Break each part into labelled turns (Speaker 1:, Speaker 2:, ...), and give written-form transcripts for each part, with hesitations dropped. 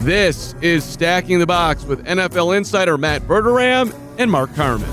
Speaker 1: This is Stacking the Box with NFL insider Matt Verderame and Mark Carman.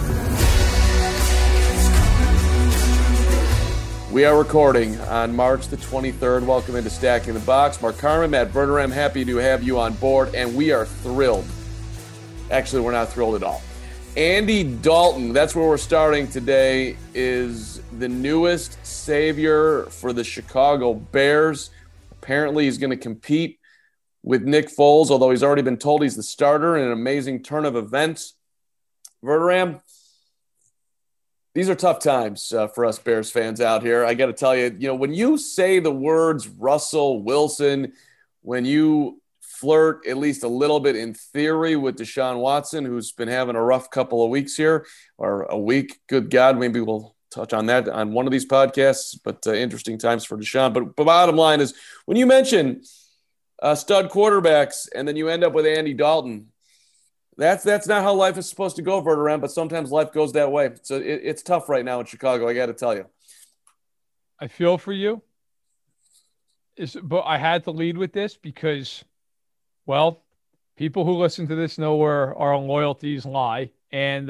Speaker 1: We are recording on March the 23rd. Welcome into Stacking the Box. Mark Carman, Matt Verderame, happy to have you on board, and we are thrilled. Actually, we're not thrilled at all. Andy Dalton, that's where we're starting today, is the newest savior for the Chicago Bears. Apparently, he's going to compete with Nick Foles, although he's already been told he's the starter in an amazing turn of events. Verderame, these are tough times for us Bears fans out here. I got to tell you, when you say the words Russell Wilson, when you flirt at least a little bit in theory with Deshaun Watson, who's been having a rough couple of weeks here, or a week, good God, maybe we'll touch on that on one of these podcasts, but interesting times for Deshaun. But bottom line is, when you mention stud quarterbacks, and then you end up with Andy Dalton. That's not how life is supposed to go, Verderame, but sometimes life goes that way. So it's tough right now in Chicago, I got to tell you.
Speaker 2: I feel for you. But I had to lead with this because, well, people who listen to this know where our loyalties lie. And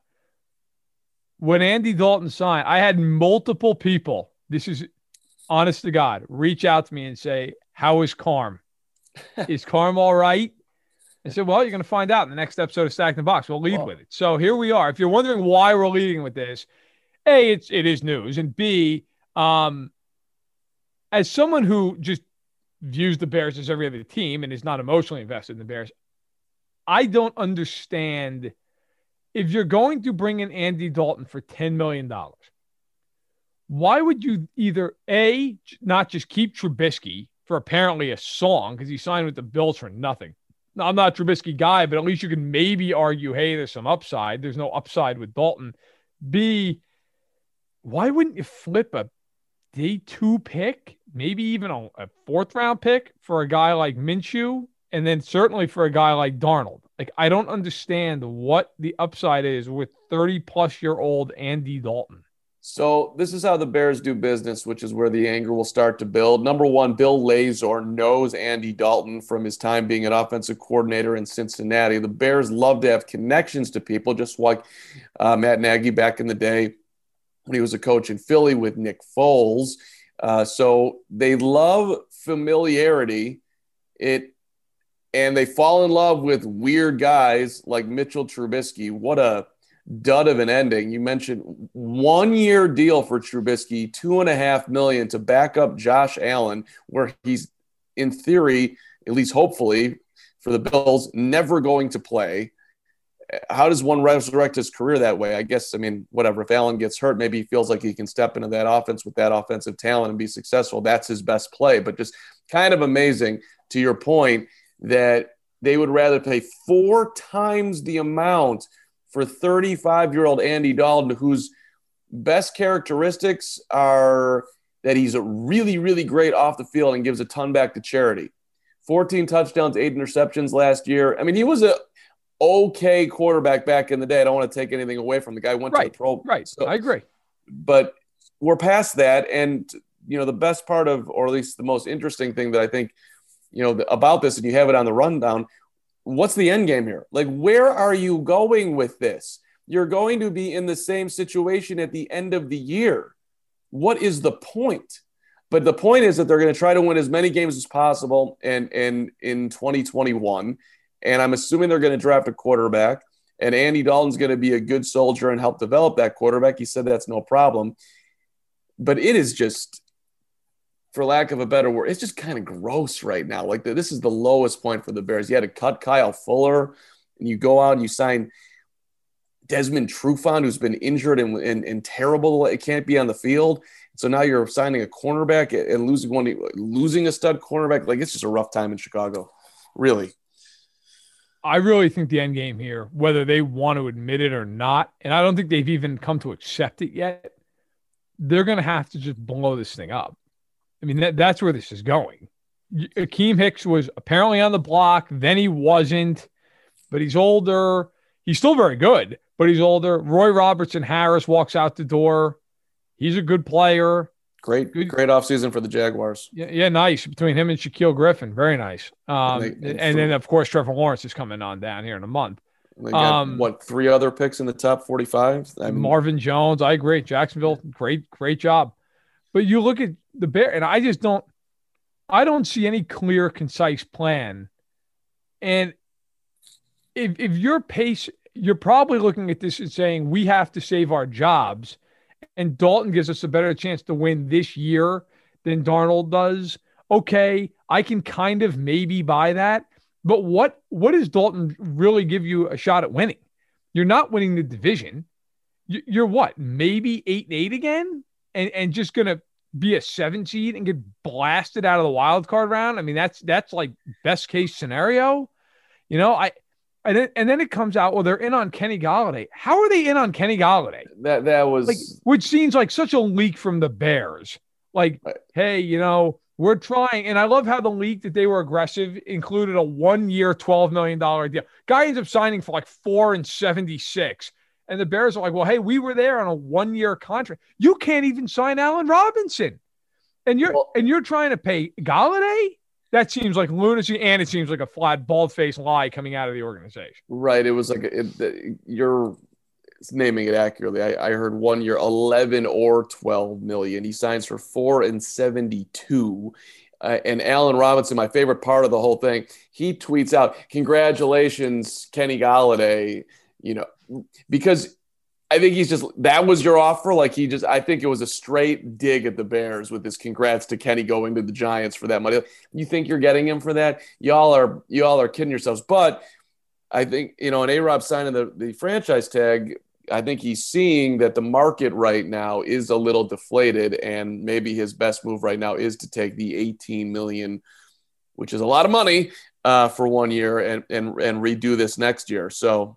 Speaker 2: when Andy Dalton signed, I had multiple people, this is honest to God, reach out to me and say, how is Carm? Is Carm all right? I said, well, you're going to find out in the next episode of Stacking the Box. We'll lead with it. So here we are. If you're wondering why we're leading with this, A, it is news. And B, as someone who just views the Bears as every other team and is not emotionally invested in the Bears, I don't understand if you're going to bring in Andy Dalton for $10 million, why would you either A, not just keep Trubisky for apparently a song, because he signed with the Bills for nothing. Now, I'm not a Trubisky guy, but at least you can maybe argue, hey, there's some upside. There's no upside with Dalton. B, why wouldn't you flip a day 2 pick, maybe even a 4th round pick for a guy like Minshew, and then certainly for a guy like Darnold? Like, I don't understand what the upside is with 30-plus-year-old Andy Dalton.
Speaker 1: So this is how the Bears do business, which is where the anger will start to build. Number one, Bill Lazor knows Andy Dalton from his time being an offensive coordinator in Cincinnati. The Bears love to have connections to people, just like Matt Nagy back in the day when he was a coach in Philly with Nick Foles. So they love familiarity. And they fall in love with weird guys like Mitchell Trubisky. What a dud of an ending. You mentioned 1-year deal for Trubisky, $2.5 million to back up Josh Allen, where he's, in theory, at least hopefully for the Bills, never going to play. How does one resurrect his career that way? I guess, whatever. If Allen gets hurt, maybe he feels like he can step into that offense with that offensive talent and be successful. That's his best play. But just kind of amazing, to your point, that they would rather pay 4 times the amount for 35-year-old Andy Dalton, whose best characteristics are that he's a really, really great off the field and gives a ton back to charity. 14 touchdowns, 8 interceptions last year. He was a okay quarterback back in the day. I don't want to take anything away from the guy. Went to the Pro.
Speaker 2: Right, so, I agree.
Speaker 1: But we're past that, and the best part of, or at least the most interesting thing that I think, about this, and you have it on the rundown, what's the end game here? Like, where are you going with this? You're going to be in the same situation at the end of the year. What is the point? But the point is that they're going to try to win as many games as possible and in 2021. And I'm assuming they're going to draft a quarterback. And Andy Dalton's going to be a good soldier and help develop that quarterback. He said that's no problem. But it is just, for lack of a better word, it's just kind of gross right now. Like, this is the lowest point for the Bears. You had to cut Kyle Fuller, and you go out and you sign Desmond Trufant, who's been injured and terrible. It can't be on the field. So now you're signing a cornerback and losing a stud cornerback. Like, it's just a rough time in Chicago, really.
Speaker 2: I really think the end game here, whether they want to admit it or not, and I don't think they've even come to accept it yet, they're going to have to just blow this thing up. That's where this is going. Akeem Hicks was apparently on the block. Then he wasn't, but he's older. He's still very good, but he's older. Roy Robertson Harris walks out the door. He's a good player.
Speaker 1: Great
Speaker 2: Good.
Speaker 1: offseason for the Jaguars.
Speaker 2: Yeah, nice between him and Shaquille Griffin. Very nice.
Speaker 1: And
Speaker 2: then of course Trevor Lawrence is coming on down here in a month.
Speaker 1: They got 3 other picks in the top 45. I mean,
Speaker 2: Marvin Jones. I agree. Jacksonville, great job. But you look at the Bears, and I don't see any clear, concise plan. And if your pace, you're probably looking at this and saying we have to save our jobs, and Dalton gives us a better chance to win this year than Darnold does. Okay, I can kind of maybe buy that. But what does Dalton really give you a shot at winning? You're not winning the division. You're what? Maybe 8-8 again, and just gonna be a 7 seed and get blasted out of the wild card round. I mean, that's like best case scenario. And then it comes out, well, they're in on Kenny Golladay. How are they in on Kenny Golladay?
Speaker 1: That was
Speaker 2: which seems like such a leak from the Bears. Like, hey, we're trying. And I love how the leak that they were aggressive included a 1-year, $12 million deal. Guy ends up signing for like $4 and $76. And the Bears are like, well, hey, we were there on a 1-year contract. You can't even sign Allen Robinson. And you're trying to pay Golladay? That seems like lunacy, and it seems like a flat, bald-faced lie coming out of the organization.
Speaker 1: Right. It was like you're naming it accurately. I heard 1 year, 11 or 12 million. He signs for $4 and $72. And Allen Robinson, my favorite part of the whole thing, he tweets out, "Congratulations, Kenny Golladay." Because I think that was your offer. I think it was a straight dig at the Bears with this congrats to Kenny going to the Giants for that money. You think you're getting him for that? Y'all are kidding yourselves. But I think, and A-Rob signing the franchise tag, I think he's seeing that the market right now is a little deflated, and maybe his best move right now is to take the $18 million, which is a lot of money for 1 year, and redo this next year. So,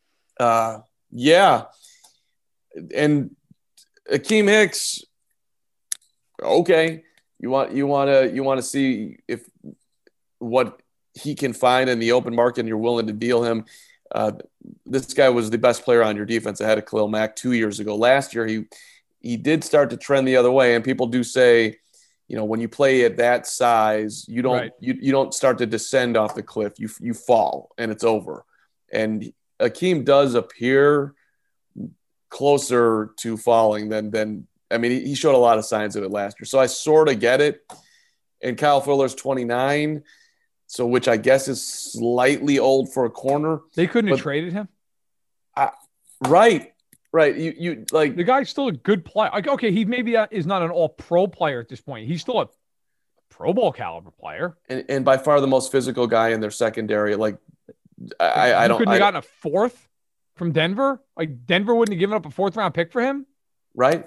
Speaker 1: yeah. And Akeem Hicks, okay, you want to see if what he can find in the open market, and you're willing to deal him. This guy was the best player on your defense ahead of Khalil Mack 2 years ago. Last year, he did start to trend the other way, and people do say, when you play at that size, you don't you don't start to descend off the cliff. You fall, and it's over. And Akeem does appear closer to falling than he showed a lot of signs of it last year. So I sort of get it. And Kyle Fuller's 29, so which I guess is slightly old for a corner.
Speaker 2: They couldn't have traded him.
Speaker 1: Right. You like
Speaker 2: the guy's still a good player. Like, okay, he maybe is not an all-pro player at this point. He's still a Pro Bowl caliber player,
Speaker 1: and by far the most physical guy in their secondary. Like, I don't.
Speaker 2: Couldn't have gotten a fourth from Denver. Like, Denver wouldn't have given up a 4th-round pick for him.
Speaker 1: Right.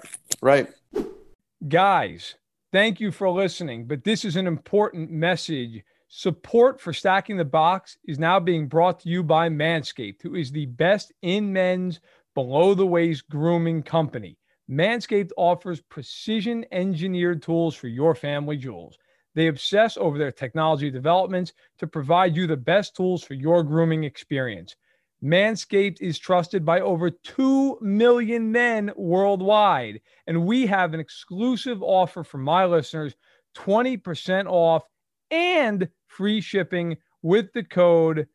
Speaker 2: Guys, thank you for listening. But this is an important message. Support for Stacking the Box is now being brought to you by Manscaped, who is the best in men's below-the-waist grooming company. Manscaped offers precision-engineered tools for your family jewels. They obsess over their technology developments to provide you the best tools for your grooming experience. Manscaped is trusted by over 2 million men worldwide. And we have an exclusive offer for my listeners, 20% off and free shipping with the code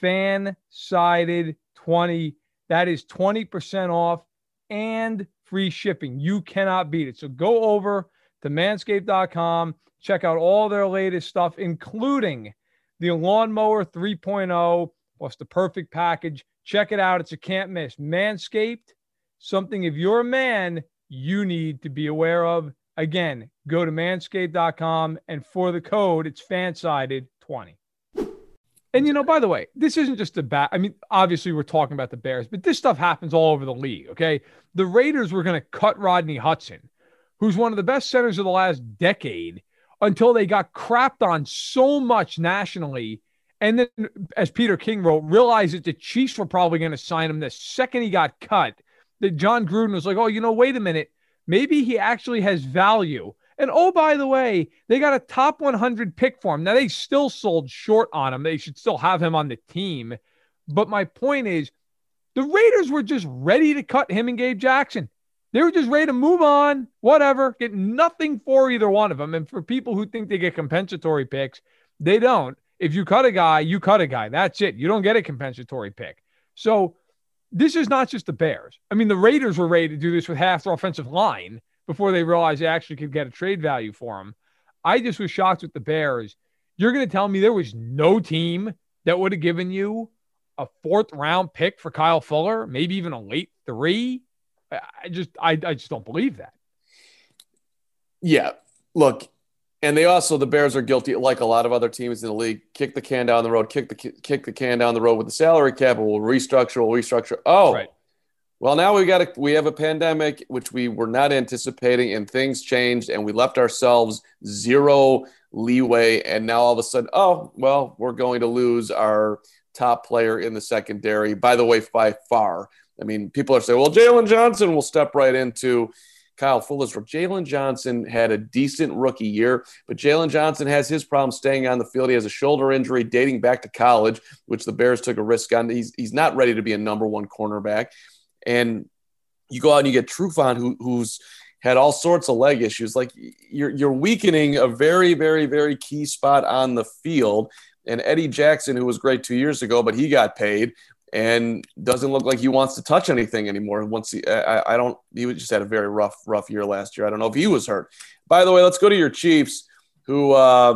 Speaker 2: FANSIDED20. That is 20% off and free shipping. You cannot beat it. So go over to manscaped.com, check out all their latest stuff, including the Lawnmower 3.0 plus the perfect package. Check it out. It's a can't miss. Manscaped, something if you're a man, you need to be aware of. Again, go to manscaped.com, and for the code, it's FANSIDED20. And, by the way, this isn't just obviously we're talking about the Bears, but this stuff happens all over the league, okay? The Raiders were going to cut Rodney Hudson, who's one of the best centers of the last decade, until they got crapped on so much nationally. And then, as Peter King wrote, realized that the Chiefs were probably going to sign him the second he got cut, that John Gruden was like, oh, wait a minute. Maybe he actually has value. And, oh, by the way, they got a top 100 pick for him. Now, they still sold short on him. They should still have him on the team. But my point is, the Raiders were just ready to cut him and Gabe Jackson. They were just ready to move on, whatever, get nothing for either one of them. And for people who think they get compensatory picks, they don't. If you cut a guy, you cut a guy. That's it. You don't get a compensatory pick. So this is not just the Bears. I mean, the Raiders were ready to do this with half their offensive line before they realized they actually could get a trade value for him. I just was shocked with the Bears. You're going to tell me there was no team that would have given you a 4th round pick for Kyle Fuller, maybe even a late 3? I just don't believe that.
Speaker 1: Yeah, look, and the Bears are guilty, like a lot of other teams in the league. Kick the can down the road. Kick the can down the road with the salary cap. We'll restructure. Oh, right. Well, now we have a pandemic, which we were not anticipating, and things changed, and we left ourselves zero leeway. And now all of a sudden, oh, well, we're going to lose our top player in the secondary. By the way, by far. I mean, people are saying, well, Jalen Johnson will step right into Kyle Fuller's role. Jalen Johnson had a decent rookie year, but Jalen Johnson has his problem staying on the field. He has a shoulder injury dating back to college, which the Bears took a risk on. He's not ready to be a number 1 cornerback. And you go out and you get Trufant, who's had all sorts of leg issues. Like you're weakening a very, very, very key spot on the field. And Eddie Jackson, who was great 2 years ago, but he got paid and doesn't look like he wants to touch anything anymore. He just had a very rough year last year. I don't know if he was hurt. By the way, let's go to your Chiefs, who,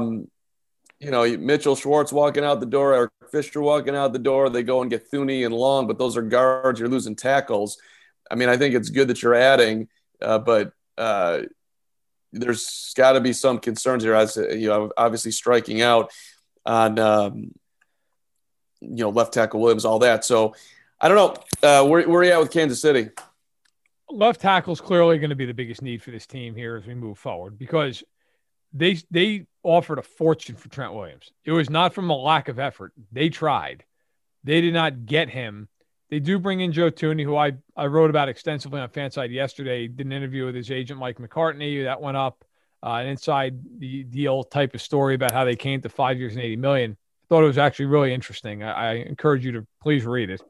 Speaker 1: Mitchell Schwartz walking out the door, Eric Fisher walking out the door. They go and get Thuney and Long, but those are guards. You're losing tackles. I mean, I think it's good that you're adding, but there's got to be some concerns here. As obviously striking out on left tackle Williams, all that. So I don't know. Where are you at with Kansas City?
Speaker 2: Left tackle is clearly going to be the biggest need for this team here as we move forward, because they offered a fortune for Trent Williams. It was not from a lack of effort. They tried. They did not get him. They do bring in Joe Thuney, who I wrote about extensively on Fanside yesterday. Did an interview with his agent, Mike McCartney. That went up, an inside the deal type of story about how they came to 5 years and $80 million. Thought it was actually really interesting. I encourage you to please read it.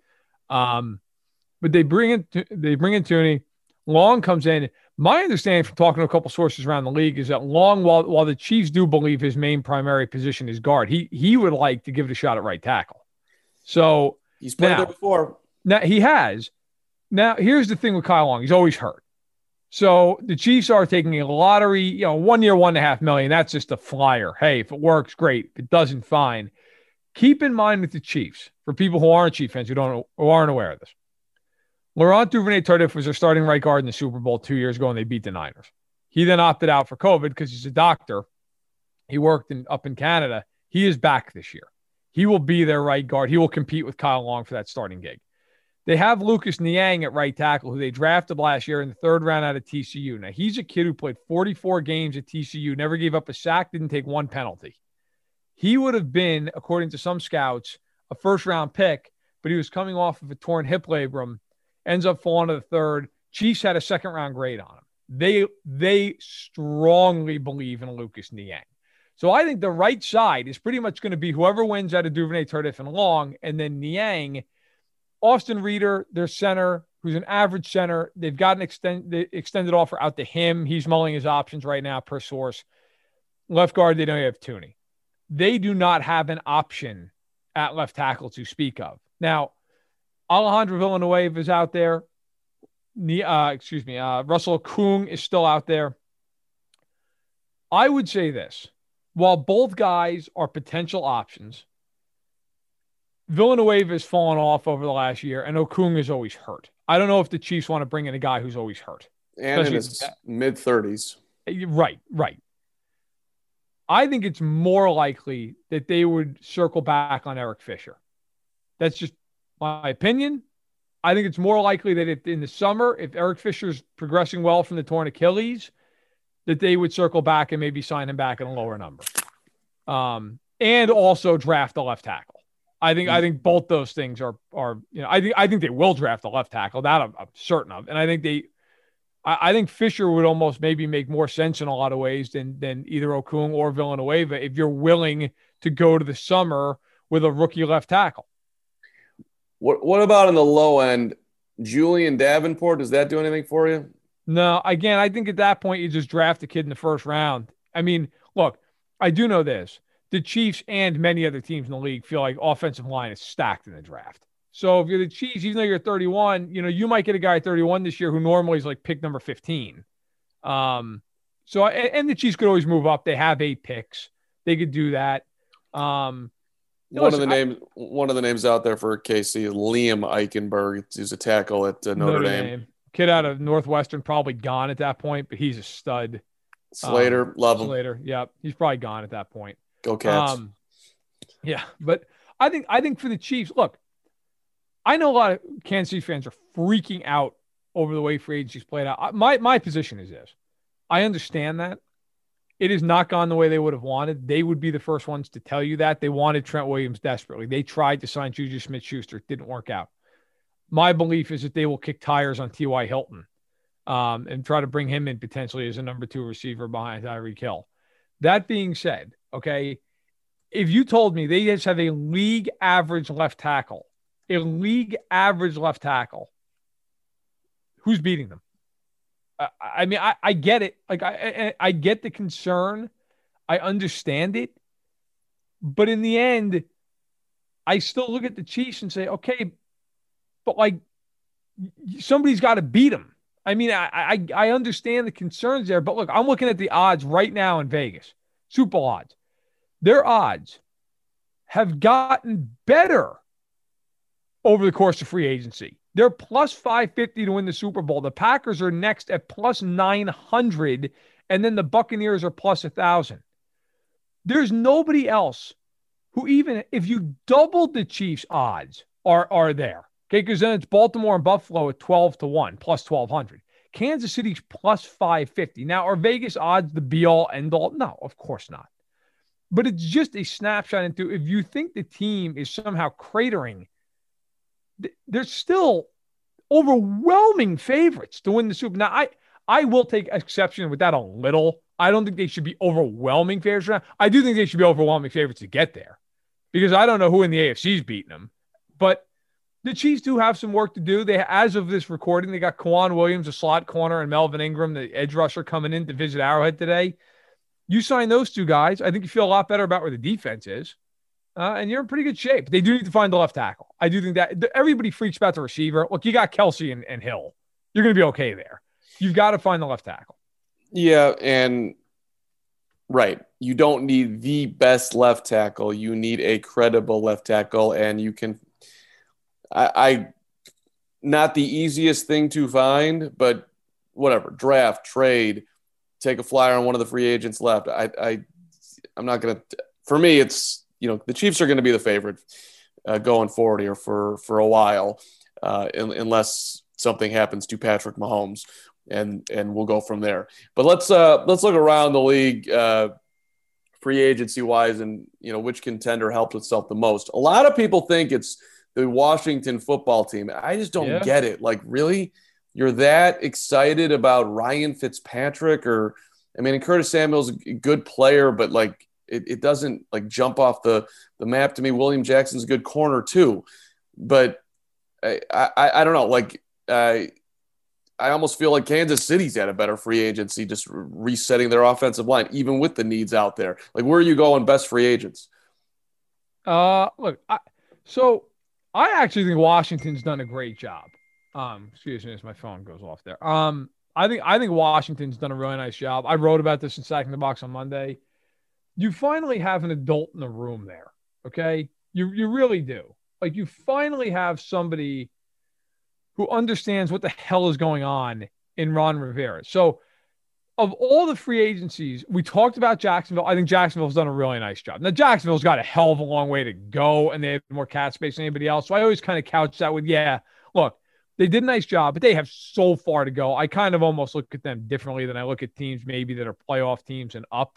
Speaker 2: But they bring in Thuney. Long comes in. My understanding from talking to a couple sources around the league is that Long, while the Chiefs do believe his main primary position is guard, he would like to give it a shot at right tackle. So
Speaker 1: he's played there before.
Speaker 2: Now he has. Now here's the thing with Kyle Long: he's always hurt. So the Chiefs are taking a lottery. 1 year, $1.5 million. That's just a flyer. Hey, if it works, great. If it doesn't, fine. Keep in mind with the Chiefs, for people who aren't Chief fans who aren't aware of this, Laurent Duvernay-Tardif was their starting right guard in the Super Bowl 2 years ago, and they beat the Niners. He then opted out for COVID because he's a doctor. He worked up in Canada. He is back this year. He will be their right guard. He will compete with Kyle Long for that starting gig. They have Lucas Niang at right tackle, who they drafted last year in the 3rd round out of TCU. Now, he's a kid who played 44 games at TCU, never gave up a sack, didn't take one penalty. He would have been, according to some scouts, a 1st-round pick, but he was coming off of a torn hip labrum, ends up falling to the 3rd. Chiefs had a 2nd-round grade on him. They strongly believe in Lucas Niang. So I think the right side is pretty much going to be whoever wins out of Duvernay, Tardif, and Long, and then Niang. Austin Reeder, their center, who's an average center. They've got an extended offer out to him. He's mulling his options right now per source. Left guard, they don't have Thuney. They do not have an option at left tackle to speak of. Now, Alejandro Villanueva is out there. Russell Okung is still out there. I would say this. While both guys are potential options, Villanueva has fallen off over the last year, and Okung is always hurt. I don't know if the Chiefs want to bring in a guy who's always hurt.
Speaker 1: And in his mid-30s.
Speaker 2: Right. I think it's more likely that they would circle back on Eric Fisher. That's just my opinion. I think it's more likely that in the summer, if Eric Fisher's progressing well from the torn Achilles, that they would circle back and maybe sign him back at a lower number. And also draft a left tackle. I think both those things are I think they will draft a left tackle. That I'm certain of. And I think Fisher would almost maybe make more sense in a lot of ways than either Okung or Villanueva if you're willing to go to the summer with a rookie left tackle.
Speaker 1: What about on the low end? Julian Davenport, does that do anything for you?
Speaker 2: No, again, I think at that point you just draft a kid in the first round. I mean, look, I do know this. The Chiefs and many other teams in the league feel like offensive line is stacked in the draft. So if you're the Chiefs, even though you're 31, you might get a guy at 31 this year who normally is like pick number 15. And the Chiefs could always move up. They have 8 picks. They could do that.
Speaker 1: One of the names out there for KC is Liam Eichenberg. He's a tackle at Notre Dame.
Speaker 2: Kid out of Northwestern, probably gone at that point, but he's a stud.
Speaker 1: Slater, love him.
Speaker 2: Slater, yeah, he's probably gone at that point.
Speaker 1: Go Cats.
Speaker 2: Yeah, but I think for the Chiefs, look, I know a lot of Kansas City fans are freaking out over the way free agency's played out. My position is this: I understand that it has not gone the way they would have wanted. They would be the first ones to tell you that. They wanted Trent Williams desperately. They tried to sign Juju Smith-Schuster. It didn't work out. My belief is that they will kick tires on T.Y. Hilton and try to bring him in potentially as a number 2 receiver behind Tyreek Hill. That being said, okay, if you told me they just have a league average left tackle, who's beating them? I mean, I get it. Like I get the concern. I understand it. But in the end, I still look at the Chiefs and say, okay, but like somebody's got to beat them. I mean, I understand the concerns there, but look, I'm looking at the odds right now in Vegas, Super Bowl odds. Their odds have gotten better over the course of free agency. They're plus 550 to win the Super Bowl. The Packers are next at plus 900, and then the Buccaneers are plus 1,000. There's nobody else who, even if you doubled the Chiefs' odds, are there. Okay, because then it's Baltimore and Buffalo at 12-1, plus 1,200. Kansas City's plus 550. Now, are Vegas odds the be-all, end-all? No, of course not. But it's just a snapshot into if you think the team is somehow cratering, there's still overwhelming favorites to win the Super Bowl. Now, I will take exception with that a little. I don't think they should be overwhelming favorites. I do think they should be overwhelming favorites to get there because I don't know who in the AFC is beating them. But the Chiefs do have some work to do. As of this recording, they got Kwan Williams, a slot corner, and Melvin Ingram, the edge rusher, coming in to visit Arrowhead today. You sign those 2 guys, I think you feel a lot better about where the defense is. And you're in pretty good shape. They do need to find the left tackle. I do think that everybody freaks about the receiver. Look, you got Kelsey and Hill. You're going to be okay there. You've got to find the left tackle.
Speaker 1: Yeah, and right. You don't need the best left tackle. You need a credible left tackle, and you can not the easiest thing to find, but whatever. Draft, trade, take a flyer on one of the free agents left. I'm not going to – for me, it's – the Chiefs are going to be the favorite going forward here for a while, unless something happens to Patrick Mahomes, and we'll go from there. But let's look around the league, free agency wise, and which contender helped itself the most. A lot of people think it's the Washington football team. I just don't get it. Like, really, you're that excited about Ryan Fitzpatrick, or and Curtis Samuel's a good player, but like. It doesn't like jump off the map to me. William Jackson's a good corner too, but I don't know. Like I almost feel like Kansas City's had a better free agency, just resetting their offensive line, even with the needs out there. Like, where are you going best free agents?
Speaker 2: Look, so I actually think Washington's done a great job. Excuse me as my phone goes off there. I think Washington's done a really nice job. I wrote about this in Stacking the Box on Monday. You finally have an adult in the room there, okay? You really do. Like, you finally have somebody who understands what the hell is going on in Ron Rivera. So, of all the free agencies, we talked about Jacksonville. I think Jacksonville's done a really nice job. Now, Jacksonville's got a hell of a long way to go, and they have more cap space than anybody else. So I always kind of couch that with, look, they did a nice job, but they have so far to go. I kind of almost look at them differently than I look at teams maybe that are playoff teams and up.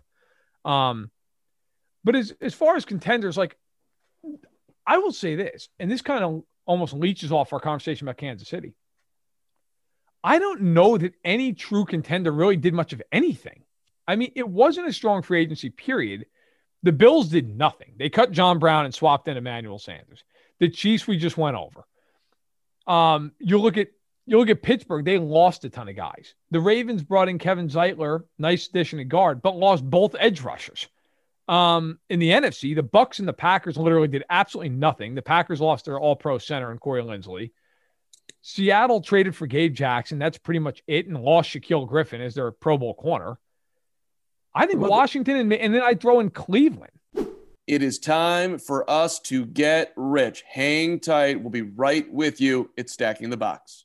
Speaker 2: But as far as contenders, like, I will say this, and this kind of almost leeches off our conversation about Kansas City. I don't know that any true contender really did much of anything. I mean, it wasn't a strong free agency period. The Bills did nothing. They cut John Brown and swapped in Emmanuel Sanders. The Chiefs, we just went over. You look at You look at Pittsburgh, they lost a ton of guys. The Ravens brought in Kevin Zeitler, nice addition at guard, but lost both edge rushers. In the NFC, the Bucs and the Packers literally did absolutely nothing. The Packers lost their all-pro center in Corey Linsley. Seattle traded for Gabe Jackson. That's pretty much it, and lost Shaquille Griffin as their Pro Bowl corner. I think Washington, and then I throw in Cleveland.
Speaker 1: It is time for us to get rich. Hang tight. We'll be right with you. It's Stacking the Box.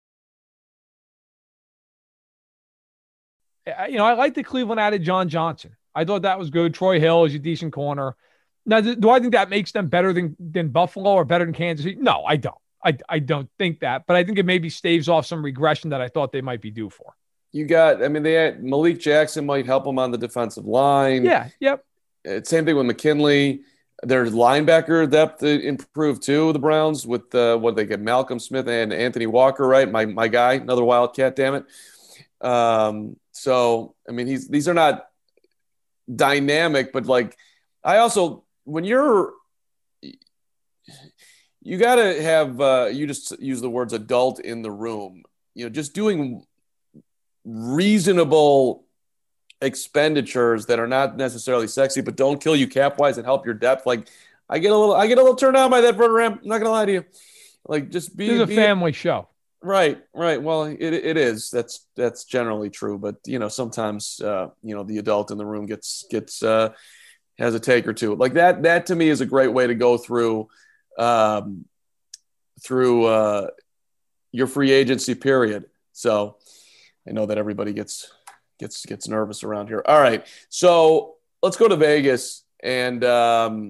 Speaker 2: I like the Cleveland added John Johnson. I thought that was good. Troy Hill is a decent corner. Now, do I think that makes them better than Buffalo or better than Kansas City? No, I don't. I don't think that, but I think it maybe staves off some regression that I thought they might be due for.
Speaker 1: They had Malik Jackson might help them on the defensive line.
Speaker 2: Yeah, yep.
Speaker 1: Same thing with McKinley. Their linebacker depth improved too. The Browns with what they get Malcolm Smith and Anthony Walker, right? My guy, another Wildcat, damn it. So I mean, these are not dynamic, but like I also you got to have you just use the words adult in the room. Just doing reasonable expenditures that are not necessarily sexy, but don't kill you cap wise and help your depth. Like I get a little turned on by that program. I'm not gonna lie to you. Like just be.
Speaker 2: This is a family show.
Speaker 1: Right. Well, it is. That's generally true, but sometimes the adult in the room gets has a take or two. Like that to me is a great way to go through your free agency period. So I know that everybody gets nervous around here. All right. So let's go to Vegas and John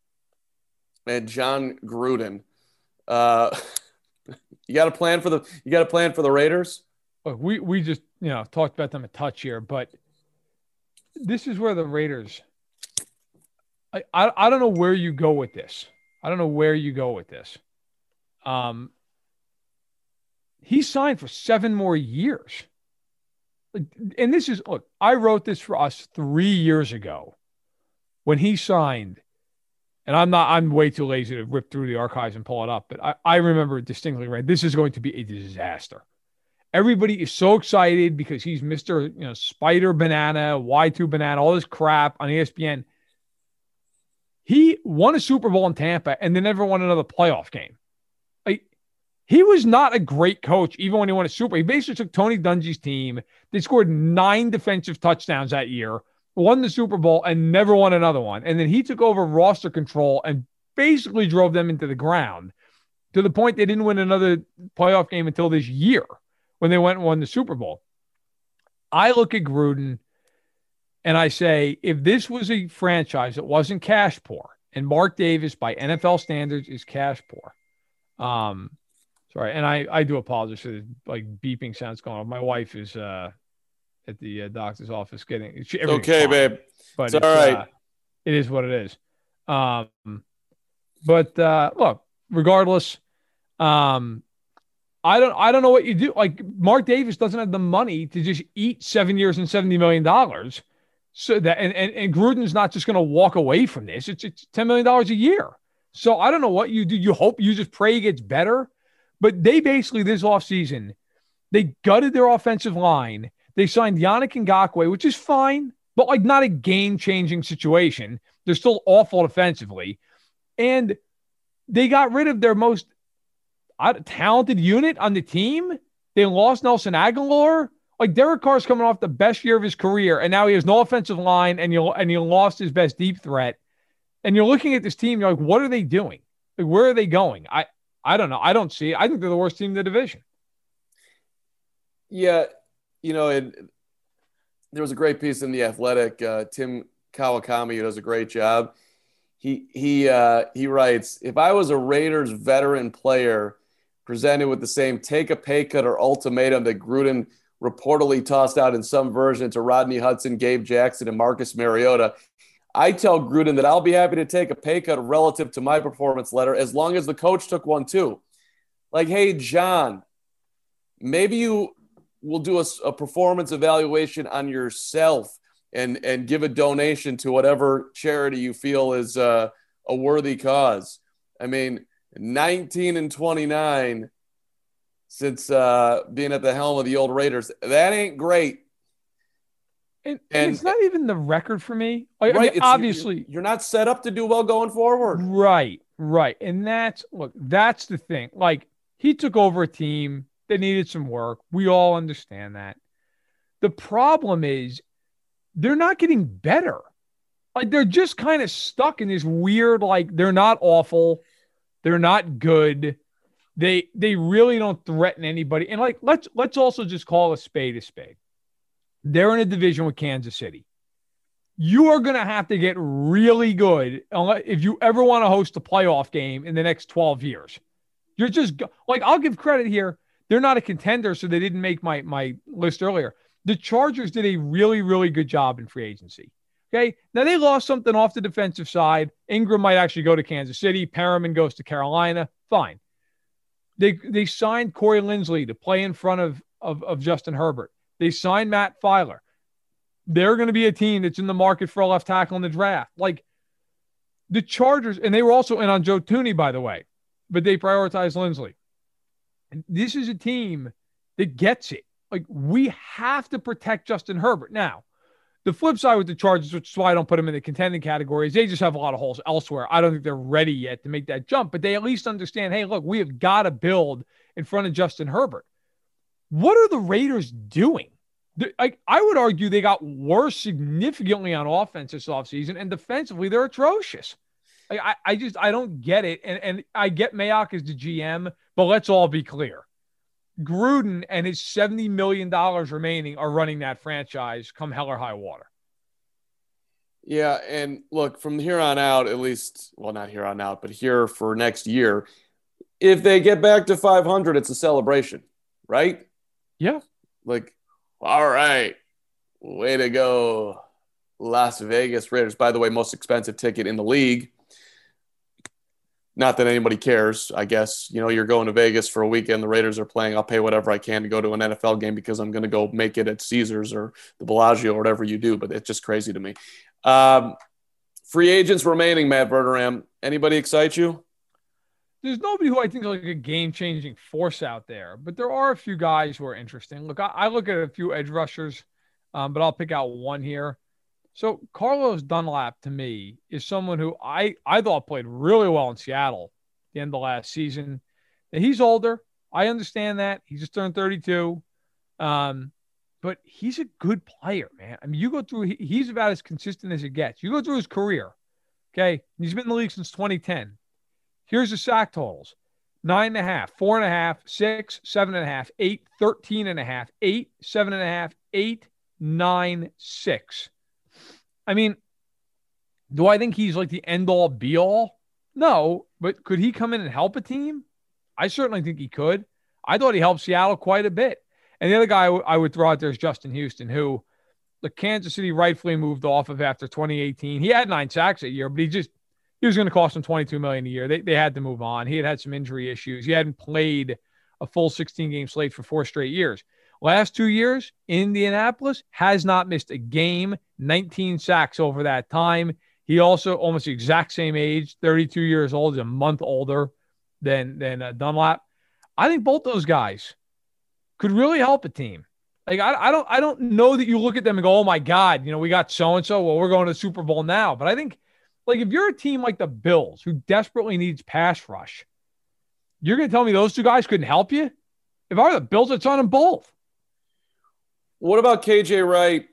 Speaker 1: Gruden. You got a plan for the Raiders?
Speaker 2: Look, we just talked about them a touch here, but this is where the Raiders. I don't know where you go with this. He signed for 7 more years. And this is, look, I wrote this for us 3 years ago when he signed, and I'm way too lazy to rip through the archives and pull it up, but I remember distinctly, right? This is going to be a disaster. Everybody is so excited because he's Mr. Spider Banana, Y2 Banana, all this crap on ESPN. He won a Super Bowl in Tampa and then never won another playoff game. He was not a great coach, even when he won a Super Bowl. He basically took Tony Dungy's team. They scored 9 defensive touchdowns that year, won the Super Bowl, and never won another one. And then he took over roster control and basically drove them into the ground to the point they didn't win another playoff game until this year when they went and won the Super Bowl. I look at Gruden and I say, if this was a franchise that wasn't cash poor, and Mark Davis by NFL standards is cash poor, sorry, and I do apologize for the beeping sounds going on. My wife is at the doctor's office getting.
Speaker 1: Okay, fine, babe.
Speaker 2: But
Speaker 1: it's all right.
Speaker 2: It is what it is. But look, regardless, I don't know what you do. Like Mark Davis doesn't have the money to just eat 7 years and $70 million. So that and Gruden's not just going to walk away from this. It's $10 million a year. So I don't know what you do. You hope you just pray he gets better. But they basically, this offseason, they gutted their offensive line. They signed Yannick Ngakoue, which is fine, but not a game-changing situation. They're still awful defensively. And they got rid of their most talented unit on the team. They lost Nelson Aguilar. Derek Carr's coming off the best year of his career, and now he has no offensive line, and you lost his best deep threat. And you're looking at this team, you're like, what are they doing? Where are they going? I don't know. I don't see it. I think they're the worst team in the division.
Speaker 1: Yeah. There was a great piece in The Athletic. Tim Kawakami, who does a great job. He writes, if I was a Raiders veteran player presented with the same take a pay cut or ultimatum that Gruden reportedly tossed out in some version to Rodney Hudson, Gabe Jackson, and Marcus Mariota, I tell Gruden that I'll be happy to take a pay cut relative to my performance letter as long as the coach took one too. Hey, John, maybe you will do a performance evaluation on yourself and give a donation to whatever charity you feel is a worthy cause. I mean, 19-29 since being at the helm of the old Raiders. That ain't great.
Speaker 2: And it's not even the record for me. Like,
Speaker 1: right.
Speaker 2: I mean, obviously,
Speaker 1: you're not set up to do well going forward.
Speaker 2: Right. And that's the thing. Like, he took over a team that needed some work. We all understand that. The problem is they're not getting better. Like, they're just kind of stuck in this weird, like, they're not awful. They're not good. They really don't threaten anybody. And like, let's also just call a spade a spade. They're in a division with Kansas City. You are going to have to get really good if you ever want to host a playoff game in the next 12 years. You're just like, I'll give credit here. They're not a contender, so they didn't make my list earlier. The Chargers did a really, really good job in free agency. Okay. Now they lost something off the defensive side. Ingram might actually go to Kansas City. Perriman goes to Carolina. Fine. They signed Corey Linsley to play in front of Justin Herbert. They signed Matt Filer. They're going to be a team that's in the market for a left tackle in the draft. Like the Chargers, and they were also in on Joe Thuney, by the way, but they prioritized Linsley. And this is a team that gets it. Like, we have to protect Justin Herbert. Now, the flip side with the Chargers, which is why I don't put them in the contending category, is they just have a lot of holes elsewhere. I don't think they're ready yet to make that jump, but they at least understand, hey, look, we have got to build in front of Justin Herbert. What are the Raiders doing? I would argue they got worse significantly on offense this offseason, and defensively, they're atrocious. I don't get it. And I get Mayock as the GM, but let's all be clear. Gruden and his $70 million remaining are running that franchise come hell or high water.
Speaker 1: Yeah, and look, from here on out, at least, well, not here on out, but here for next year, if they get back to 500, it's a celebration, right?
Speaker 2: Yeah.
Speaker 1: Like, all right, way to go, Las Vegas Raiders. By the way, most expensive ticket in the league. Not that anybody cares, I guess. You know, you're going to Vegas for a weekend. The Raiders are playing. I'll pay whatever I can to go to an NFL game because I'm going to go make it at Caesars or the Bellagio or whatever you do. But it's just crazy to me. Free agents remaining, Matt Verderame. Anybody excite you?
Speaker 2: There's nobody who I think is like a game-changing force out there, but there are a few guys who are interesting. Look, I look at a few edge rushers, but I'll pick out one here. So Carlos Dunlap, to me, is someone who I thought played really well in Seattle at the end of last season. And he's older. I understand that. He just turned 32. But he's a good player, man. I mean, you go through, he's about as consistent as it gets. You go through his career, okay? He's been in the league since 2010. Here's the sack totals: 9.5, 4.5, 6, 7.5, 8, 13.5, 8, 7.5, 8, 9, 6. I mean, do I think he's like the end all be all? No, but could he come in and help a team? I certainly think he could. I thought he helped Seattle quite a bit. And the other guy I would throw out there is Justin Houston, who the Kansas City rightfully moved off of after 2018. He had 9 sacks a year, but he was going to cost them $22 million a year. They had to move on. He had some injury issues. He hadn't played a full 16-game slate for 4 straight years. Last 2 years, Indianapolis has not missed a game, 19 sacks over that time. He also almost the exact same age, 32 years old, is a month older than Dunlap. I think both those guys could really help a team. Like, I don't know that you look at them and go, oh my God, you know, we got so-and-so. Well, we're going to the Super Bowl now. But I think, like, if you're a team like the Bills who desperately needs pass rush, you're going to tell me those two guys couldn't help you? If I were the Bills, I'd sign them both.
Speaker 1: What about KJ Wright?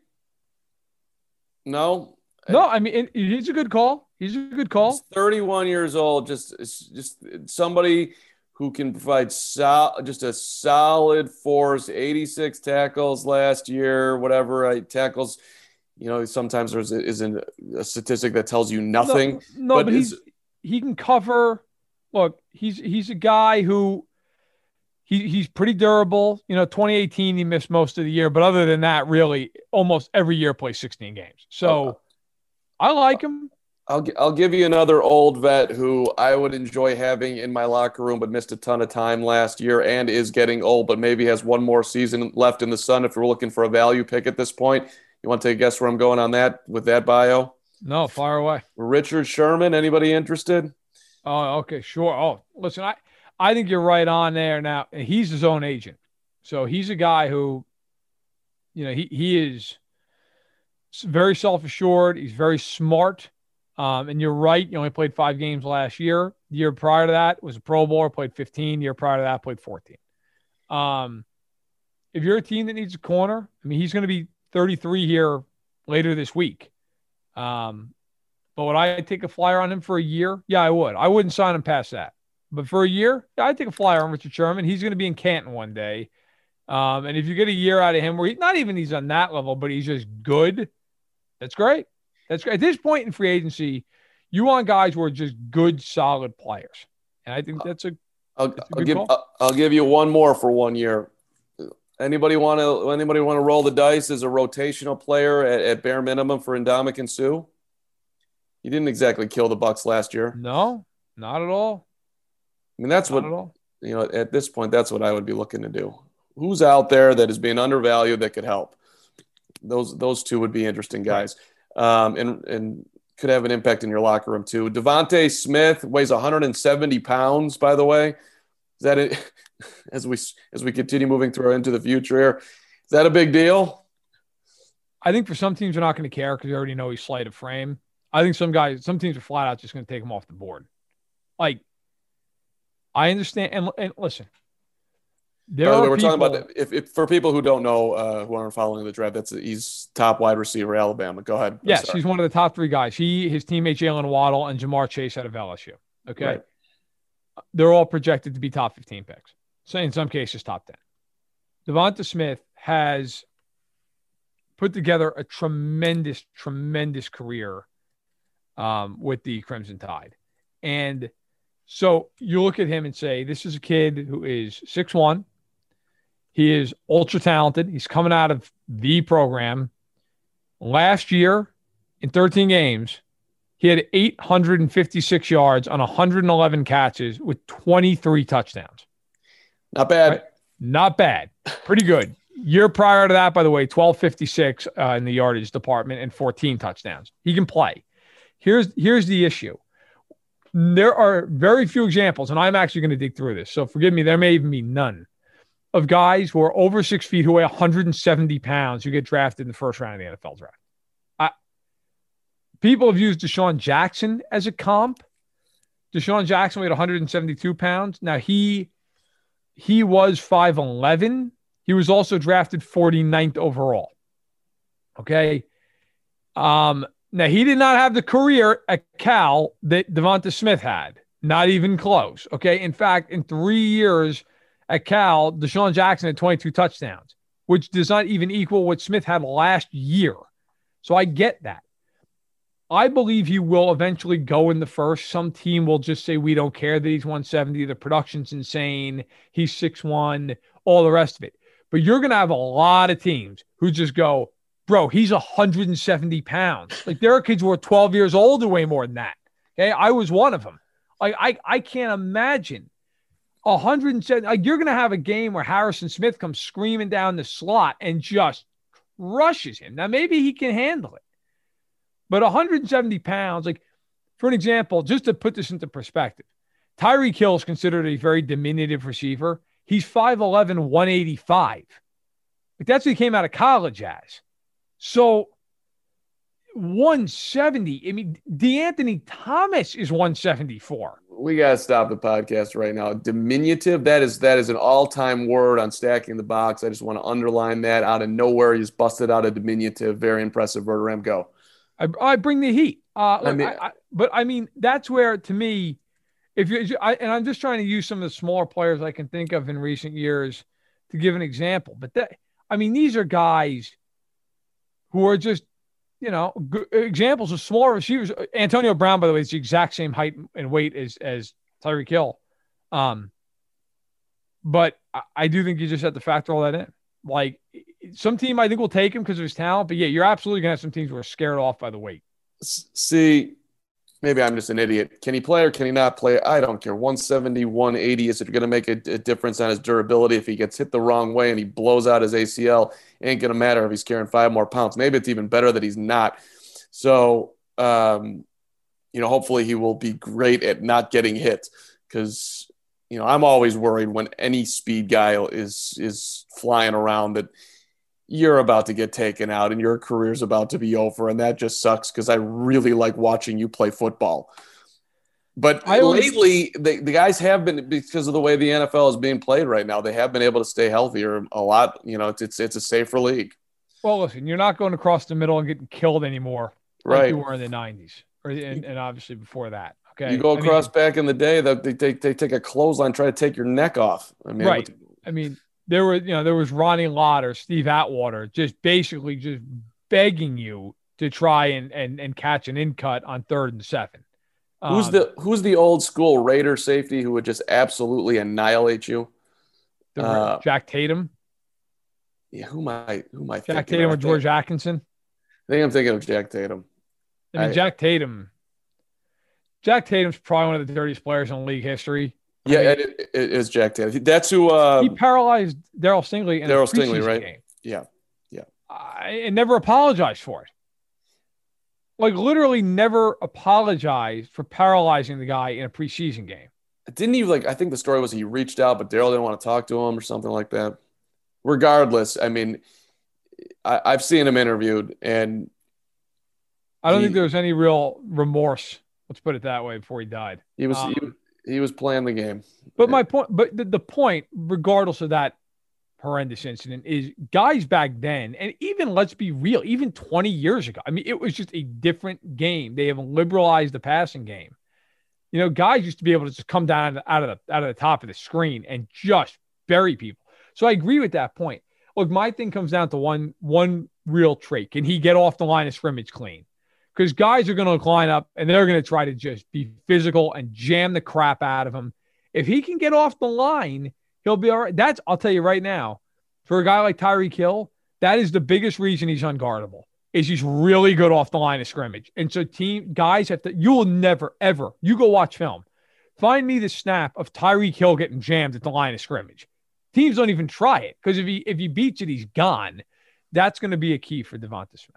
Speaker 1: No?
Speaker 2: No, I mean, he's a good call. He's a good call.
Speaker 1: He's 31 years old, just somebody who can provide just a solid force, 86 tackles last year, whatever, tackles. You know, sometimes there's a statistic that tells you nothing.
Speaker 2: No, but he can cover. Look, he's a guy who he's pretty durable. You know, 2018 he missed most of the year, but other than that, really almost every year plays 16 games. So I like him.
Speaker 1: I'll give you another old vet who I would enjoy having in my locker room, but missed a ton of time last year and is getting old, but maybe has one more season left in the sun if we're looking for a value pick at this point. You want to take a guess where I'm going on that with that bio?
Speaker 2: No, fire away.
Speaker 1: Richard Sherman. Anybody interested?
Speaker 2: Oh, okay, sure. Oh, listen, I think you're right on there. Now, he's his own agent. So he's a guy who, he is very self-assured. He's very smart. And you're right. He only played 5 games last year. The year prior to that was a Pro Bowler, played 15. The year prior to that, played 14. If you're a team that needs a corner, I mean, he's going to be 33 here later this week. But would I take a flyer on him for a year? Yeah, I would. I wouldn't sign him past that. But for a year, yeah, I'd take a flyer on Richard Sherman. He's going to be in Canton one day. And if you get a year out of him where he's on that level, but he's just good, that's great. That's great. At this point in free agency, you want guys who are just good, solid players. And I think
Speaker 1: I'll give you one more for 1 year. Anybody want to roll the dice as a rotational player at bare minimum for Ndamukong Suh? He didn't exactly kill the Bucs last year.
Speaker 2: No, not at all.
Speaker 1: I mean, that's at this point, that's what I would be looking to do. Who's out there that is being undervalued that could help? Those two would be interesting guys. And could have an impact in your locker room too. Devontae Smith weighs 170 pounds, by the way. Is that it? As we continue moving through into the future here, is that a big deal?
Speaker 2: I think for some teams, they're not going to care because they already know he's slight of frame. I think some teams are flat out just going to take him off the board. Like, I understand. And listen,
Speaker 1: we're talking about if for people who don't know, who aren't following the draft, he's top wide receiver, Alabama. Go ahead.
Speaker 2: Yes, he's one of the top 3 guys. His teammate Jalen Waddle and Jamar Chase out of LSU. Okay, right. They're all projected to be top 15 picks. So in some cases, top 10. Devonta Smith has put together a tremendous, tremendous career with the Crimson Tide. And so you look at him and say, this is a kid who is 6'1". He is ultra talented. He's coming out of the program. Last year, in 13 games, he had 856 yards on 111 catches with 23 touchdowns.
Speaker 1: Not bad.
Speaker 2: Right? Not bad. Pretty good. Year prior to that, by the way, 1256 in the yardage department and 14 touchdowns. He can play. Here's the issue. There are very few examples, and I'm actually going to dig through this. So forgive me, there may even be none, of guys who are over 6 feet who weigh 170 pounds who get drafted in the first round of the NFL draft. People have used Deshaun Jackson as a comp. Deshaun Jackson weighed 172 pounds. Now, he was 5'11". He was also drafted 49th overall. Okay. Now, he did not have the career at Cal that Devonta Smith had. Not even close. Okay. In fact, in 3 years at Cal, Deshaun Jackson had 22 touchdowns, which does not even equal what Smith had last year. So I get that. I believe he will eventually go in the first. Some team will just say, we don't care that he's 170. The production's insane. He's 6'1", all the rest of it. But you're going to have a lot of teams who just go, bro, he's 170 pounds. Like, there are kids who are 12 years old who weigh more than that. Okay. I was one of them. Like, I can't imagine 170. Like, you're going to have a game where Harrison Smith comes screaming down the slot and just rushes him. Now, maybe he can handle it. But 170 pounds, like, for an example, just to put this into perspective, Tyreek Hill is considered a very diminutive receiver. He's 5'11", 185. Like, that's what he came out of college as. So 170, I mean, DeAnthony Thomas is 174.
Speaker 1: We got to stop the podcast right now. Diminutive, that is an all-time word on Stacking the Box. I just want to underline that. Out of nowhere, he's busted out a diminutive. Very impressive. Verderame, go.
Speaker 2: I bring the heat. But I mean, that's where, to me, and I'm just trying to use some of the smaller players I can think of in recent years to give an example. But these are guys who are just, examples of smaller receivers. Antonio Brown, by the way, is the exact same height and weight as Tyreek Hill. But I do think you just have to factor all that in. Like, some team I think will take him because of his talent, but yeah, you're absolutely going to have some teams who are scared off by the weight.
Speaker 1: See, maybe I'm just an idiot. Can he play or can he not play? I don't care. 170, 180, is it going to make a difference on his durability? If he gets hit the wrong way and he blows out his ACL, it ain't going to matter if he's carrying 5 more pounds. Maybe it's even better that he's not. So, hopefully he will be great at not getting hit, because I'm always worried when any speed guy is flying around that you're about to get taken out and your career's about to be over. And that just sucks because I really like watching you play football. But lately, the guys have been, because of the way the NFL is being played right now, they have been able to stay healthier a lot. It's a safer league.
Speaker 2: Well, listen, you're not going across the middle and getting killed anymore like
Speaker 1: right.
Speaker 2: you were in the 90s and obviously before that. Okay.
Speaker 1: You go across back in the day, they take a clothesline, try to take your neck off.
Speaker 2: Right. There was Ronnie Lott or Steve Atwater just basically just begging you to try and catch an in cut on 3rd and 7.
Speaker 1: Who's the old school Raider safety who would just absolutely annihilate you?
Speaker 2: Jack Tatum.
Speaker 1: Yeah, who am I
Speaker 2: Jack Tatum or George Atkinson?
Speaker 1: I think I'm thinking of Jack Tatum.
Speaker 2: Jack Tatum's probably one of the dirtiest players in league history.
Speaker 1: It is Jack Tatum. That's who
Speaker 2: he paralyzed Darryl Stingley in a preseason
Speaker 1: right?
Speaker 2: game.
Speaker 1: Yeah.
Speaker 2: And never apologized for it. Like literally never apologized for paralyzing the guy in a preseason game.
Speaker 1: Didn't he I think the story was he reached out, but Darryl didn't want to talk to him or something like that. Regardless, I've seen him interviewed and
Speaker 2: I don't think there was any real remorse. Let's put it that way before he died.
Speaker 1: He was playing the game.
Speaker 2: But my point, the point, regardless of that horrendous incident, is guys back then, and even let's be real, even 20 years ago, it was just a different game. They have liberalized the passing game. Guys used to be able to just come down out of the top of the screen and just bury people. So I agree with that point. Look, my thing comes down to one real trait. Can he get off the line of scrimmage clean? Because guys are going to line up and they're going to try to just be physical and jam the crap out of him. If he can get off the line, he'll be all right. I'll tell you right now, for a guy like Tyreek Hill, that is the biggest reason he's unguardable, is he's really good off the line of scrimmage. And so guys you will never, ever, you go watch film, find me the snap of Tyreek Hill getting jammed at the line of scrimmage. Teams don't even try it because if he beats it, he's gone. That's going to be a key for Devonta Smith.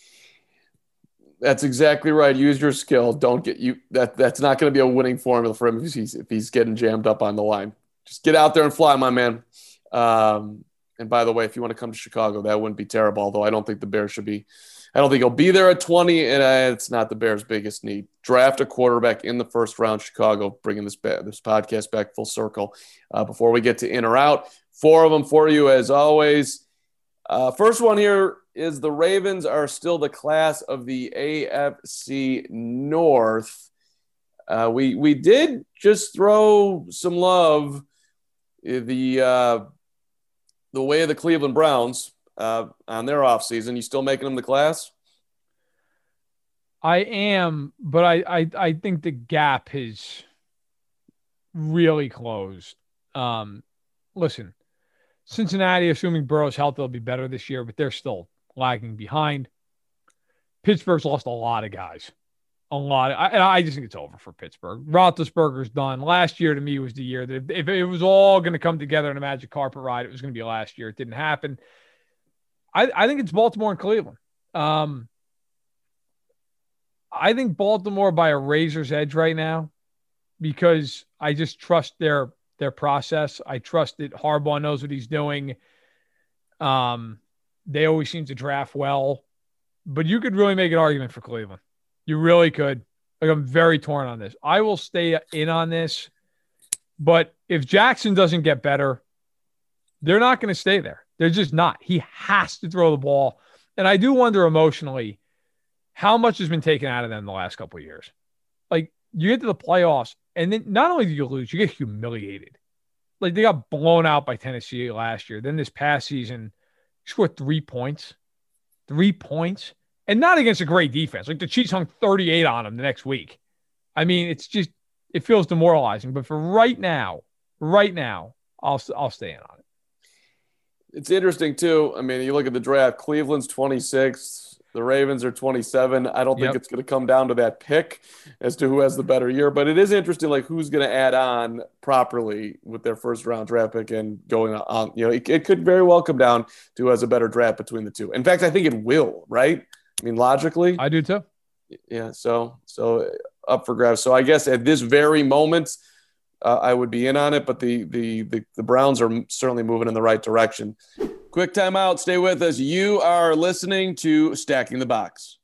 Speaker 1: That's exactly right. Use your skill. Don't get you. That's not going to be a winning formula for him if he's getting jammed up on the line. Just get out there and fly, my man. And by the way, if you want to come to Chicago, that wouldn't be terrible. Although I don't think the Bears should be. I don't think he'll be there at 20, and it's not the Bears' biggest need. Draft a quarterback in the first round. Chicago, bringing this podcast back full circle. Before we get to in or out, 4 of them for you as always. First one here is the Ravens are still the class of the AFC North. We did just throw some love the way of the Cleveland Browns on their offseason. You still making them the class?
Speaker 2: I am, but I think the gap has really closed. Listen, Cincinnati, assuming Burrow's health, they'll be better this year, but they're still lagging behind. Pittsburgh's lost a lot of guys. I just think it's over for Pittsburgh. Roethlisberger's done. Last year to me was the year that if it was all going to come together in a magic carpet ride, it was going to be last year. It didn't happen. I think it's Baltimore and Cleveland. I think Baltimore by a razor's edge right now because I just trust their process. I trust that Harbaugh knows what he's doing. They always seem to draft well, but you could really make an argument for Cleveland. You really could. I'm very torn on this. I will stay in on this, but if Jackson doesn't get better, they're not going to stay there. They're just not. He has to throw the ball. And I do wonder emotionally how much has been taken out of them the last couple of years. Like, you get to the playoffs, and then not only do you lose, you get humiliated. Like, they got blown out by Tennessee last year. Then this past season, you scored 3 points. 3 points. And not against a great defense. Like, the Chiefs hung 38 on them the next week. It's just, it feels demoralizing. But for right now, I'll stay in on it.
Speaker 1: It's interesting, too. You look at the draft. Cleveland's 26th. The Ravens are 27. I don't think it's going to come down to that pick as to who has the better year. But it is interesting, who's going to add on properly with their first-round draft pick and going on. It could very well come down to who has a better draft between the two. In fact, I think it will, right? Logically.
Speaker 2: I do, too.
Speaker 1: Yeah, so up for grabs. So I guess at this very moment, I would be in on it, but the Browns are certainly moving in the right direction. Quick timeout. Stay with us. You are listening to Stacking the Box.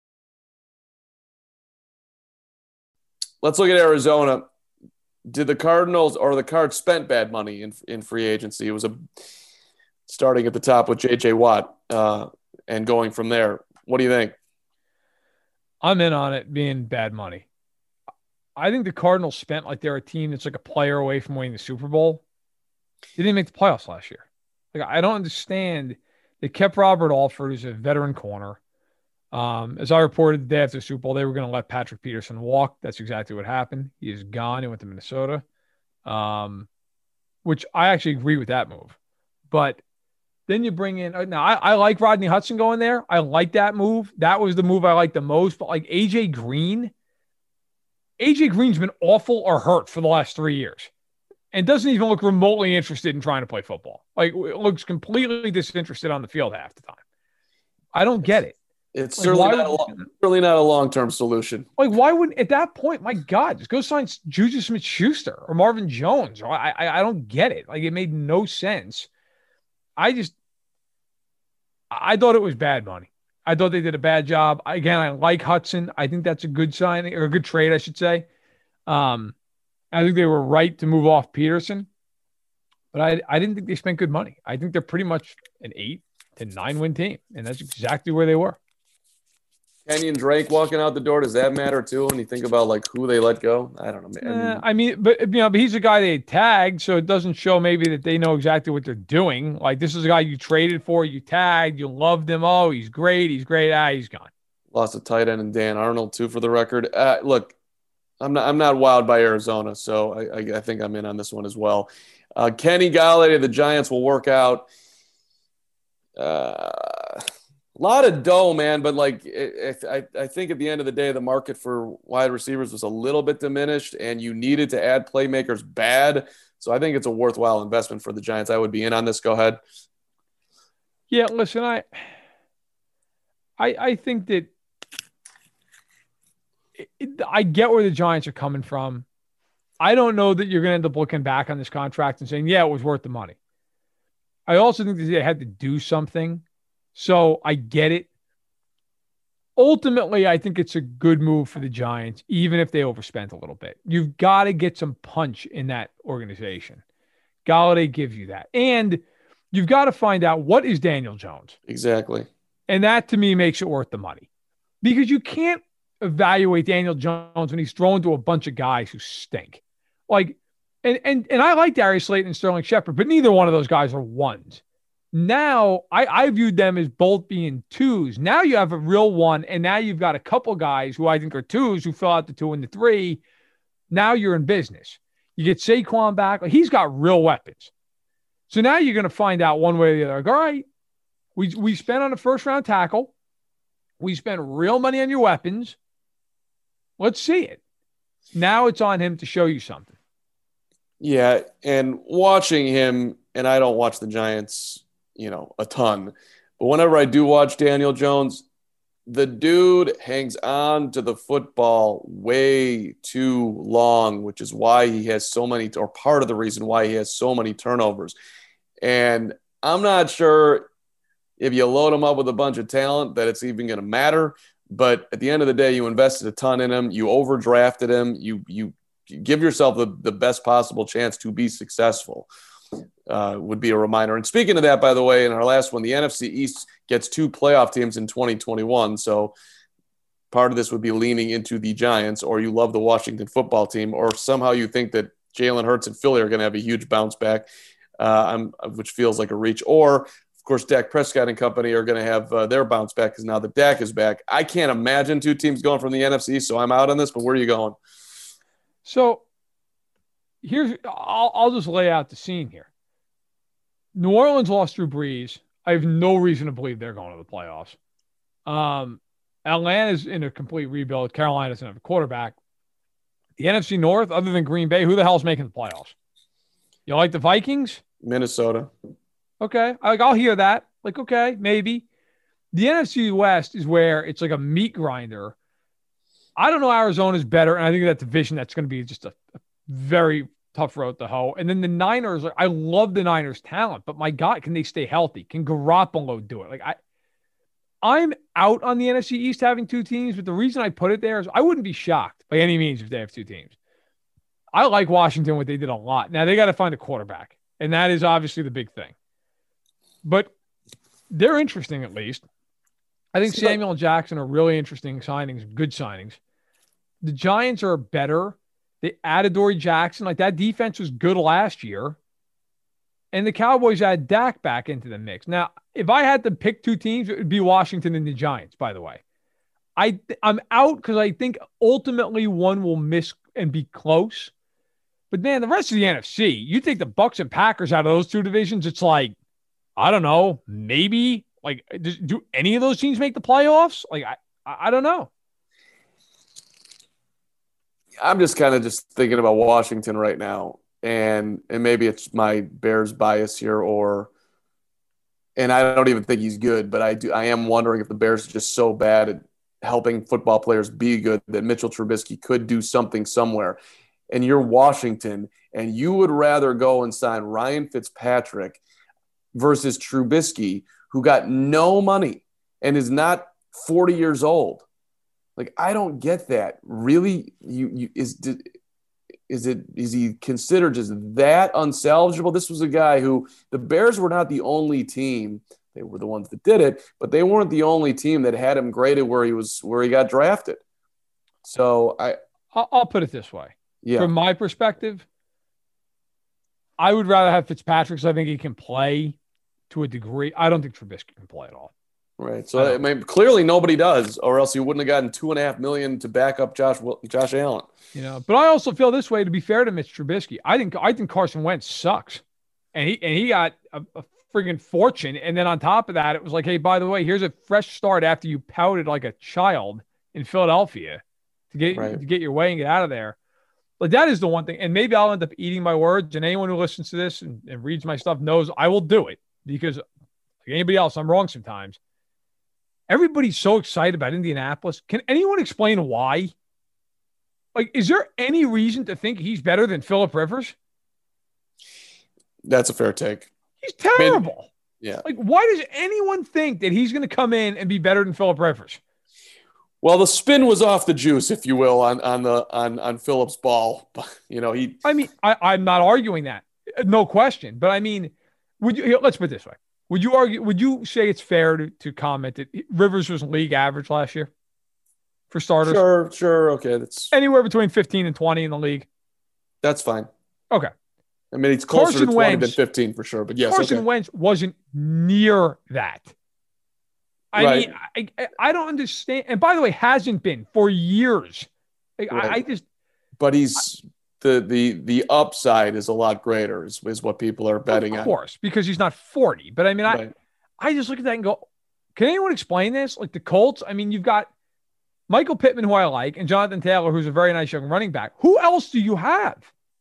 Speaker 1: Let's look at Arizona. Did the Cardinals or the Cards spent bad money in free agency? It was starting at the top with J.J. Watt and going from there. What do you think?
Speaker 2: I'm in on it being bad money. I think the Cardinals spent like they're a team that's like a player away from winning the Super Bowl. They didn't make the playoffs last year. Like, I don't understand. They kept Robert Alford, who's a veteran corner. As I reported the day after the Super Bowl, they were going to let Patrick Peterson walk. That's exactly what happened. He is gone. He went to Minnesota, which I actually agree with that move. But then you bring in – now, I like Rodney Hudson going there. I like that move. That was the move I liked the most. But like A.J. Green's been awful or hurt for the last 3 years and doesn't even look remotely interested in trying to play football. Like, it looks completely disinterested on the field half the time. I don't get it.
Speaker 1: It's certainly not a long-term solution.
Speaker 2: Like, why wouldn't, at that point, my God, just go sign Juju Smith-Schuster or Marvin Jones. I don't get it. Like, it made no sense. I thought it was bad money. I thought they did a bad job. Again, I like Hudson. I think that's a good signing or a good trade, I should say. I think they were right to move off Peterson, but I didn't think they spent good money. I think they're pretty much an 8 to 9 win team, and that's exactly where they were.
Speaker 1: Kenyon Drake walking out the door, does that matter too when you think about like who they let go? I don't know.
Speaker 2: But he's a guy they tagged, so it doesn't show maybe that they know exactly what they're doing. Like, this is a guy you traded for, you tagged, you loved him. Oh, he's great. He's gone.
Speaker 1: Lost a tight end and Dan Arnold too, for the record. Look, I'm not wowed by Arizona, so I think I'm in on this one as well. Kenny Golladay, the Giants will work out. A lot of dough, man, but like I think at the end of the day, the market for wide receivers was a little bit diminished, and you needed to add playmakers bad. So I think it's a worthwhile investment for the Giants. I would be in on this. Go ahead.
Speaker 2: Yeah, listen, I think that I get where the Giants are coming from. I don't know that you're going to end up looking back on this contract and saying, yeah, it was worth the money. I also think that they had to do something. So I get it. Ultimately, I think it's a good move for the Giants, even if they overspent a little bit. You've got to get some punch in that organization. Golladay gives you that. And you've got to find out, what is Daniel Jones?
Speaker 1: Exactly. And
Speaker 2: that, to me, makes it worth the money. Because you can't evaluate Daniel Jones when he's thrown to a bunch of guys who stink. Like, and I like Darius Slayton and Sterling Shepard, but neither one of those guys are ones. Now, I viewed them as both being 2s. Now you have a real 1, and now you've got a couple guys who I think are 2s who fill out the 2 and the 3. Now you're in business. You get Saquon back. Like, he's got real weapons. So now you're going to find out one way or the other. Like, all right, we spent on a first-round tackle. We spent real money on your weapons. Let's see it. Now it's on him to show you something.
Speaker 1: Yeah, and watching him, and I don't watch the Giants a ton. But whenever I do watch Daniel Jones, the dude hangs on to the football way too long, which is why he has so many, or part of the reason why he has so many turnovers. And I'm not sure if you load him up with a bunch of talent that it's even going to matter. But at the end of the day, you invested a ton in him. You overdrafted him. You give yourself the best possible chance to be successful. Would be a reminder. And speaking of that, by the way, in our last one, the NFC East gets 2 playoff teams in 2021. So part of this would be leaning into the Giants, or you love the Washington football team, or somehow you think that Jalen Hurts and Philly are going to have a huge bounce back, which feels like a reach. Or, of course, Dak Prescott and company are going to have their bounce back because now that Dak is back. I can't imagine 2 teams going from the NFC, so I'm out on this, but where are you going?
Speaker 2: So I'll just lay out the scene here. New Orleans lost Drew Brees. I have no reason to believe they're going to the playoffs. Atlanta's in a complete rebuild. Carolina doesn't have a quarterback. The NFC North, other than Green Bay, who the hell's making the playoffs? You like the Vikings?
Speaker 1: Minnesota.
Speaker 2: Okay. I'll hear that. Like, okay, maybe. The NFC West is where it's like a meat grinder. I don't know. Arizona's better, and I think that division, that's going to be just a very tough road to hoe. And then the Niners, like, I love the Niners' talent, but my God, can they stay healthy? Can Garoppolo do it? Like I'm out on the NFC East having two teams, but the reason I put it there is I wouldn't be shocked by any means if they have two teams. I like Washington, what they did a lot. Now they got to find a quarterback, and that is obviously the big thing. But they're interesting, at least. I think Samuel and Jackson are really interesting signings, good signings. The Giants are better. They added Dory Jackson. Like, that defense was good last year. And the Cowboys add Dak back into the mix. Now, if I had to pick two teams, it would be Washington and the Giants, by the way. I'm out because I think ultimately one will miss and be close. But, man, the rest of the NFC, you take the Bucs and Packers out of those two divisions, it's like, I don't know, maybe. Like, do any of those teams make the playoffs? Like, I don't know.
Speaker 1: I'm just kind of just thinking about Washington right now. And maybe it's my Bears bias here, and I don't even think he's good, but I am wondering if the Bears are just so bad at helping football players be good that Mitchell Trubisky could do something somewhere. And you're Washington, and you would rather go and sign Ryan Fitzpatrick versus Trubisky, who got no money and is not 40 years old. Like, I don't get that. Really, is he considered just that unsalvageable? This was a guy who the Bears were not the only team. They were the ones that did it, but they weren't the only team that had him graded where he got drafted. So
Speaker 2: I'll put it this way.
Speaker 1: Yeah.
Speaker 2: From my perspective, I would rather have Fitzpatrick because I think he can play to a degree. I don't think Trubisky can play at all.
Speaker 1: Right. So I mean, clearly nobody does, or else he wouldn't have gotten $2.5 million to back up Josh Allen.
Speaker 2: But I also feel this way, to be fair to Mitch Trubisky. I think Carson Wentz sucks, and he got a friggin' fortune. And then on top of that, it was like, hey, by the way, here's a fresh start after you pouted like a child in Philadelphia to get your way and get out of there. Like, that is the one thing. And maybe I'll end up eating my words. And anyone who listens to this and reads my stuff knows I will do it, because like anybody else, I'm wrong sometimes. Everybody's so excited about Indianapolis. Can anyone explain why? Like, is there any reason to think he's better than Phillip Rivers?
Speaker 1: That's a fair take.
Speaker 2: He's terrible.
Speaker 1: Yeah.
Speaker 2: Like, why does anyone think that he's going to come in and be better than Phillip Rivers?
Speaker 1: Well, the spin was off the juice, if you will, on Phillip's ball.
Speaker 2: I'm not arguing that, no question. But I mean, let's put it this way: Would you say it's fair to comment that Rivers was league average last year for starters?
Speaker 1: Sure. Okay. That's
Speaker 2: anywhere between 15 and 20 in the league.
Speaker 1: That's fine.
Speaker 2: Okay.
Speaker 1: I mean, it's closer to 20 than 15 for sure, but yes.
Speaker 2: Carson Wentz wasn't near that. I mean, I don't understand. And by the way, hasn't been for years.
Speaker 1: But he's the upside is a lot greater is what people are betting on.
Speaker 2: Of course, because he's not 40. But I mean, I just look at that and go, can anyone explain this? Like the Colts, I mean, you've got Michael Pittman, who I like, and Jonathan Taylor, who's a very nice young running back. Who else do you have?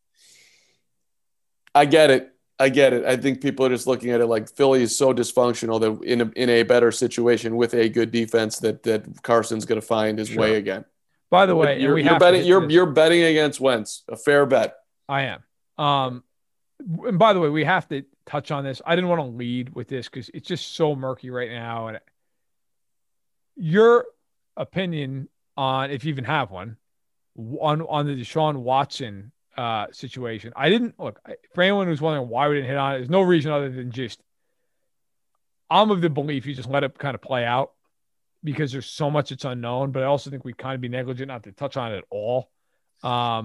Speaker 1: I get it. I think people are just looking at it like Philly is so dysfunctional that in a better situation with a good defense that Carson's going to find his way again.
Speaker 2: By the way,
Speaker 1: you're betting against Wentz, a fair bet.
Speaker 2: I am. And by the way, we have to touch on this. I didn't want to lead with this because it's just so murky right now. And your opinion on, if you even have one, on the Deshaun Watson situation. I didn't look for anyone who's wondering why we didn't hit on it. There's no reason other than just I'm of the belief you just let it kind of play out because there's so much it's unknown. But I also think we'd kind of be negligent not to touch on it at all. I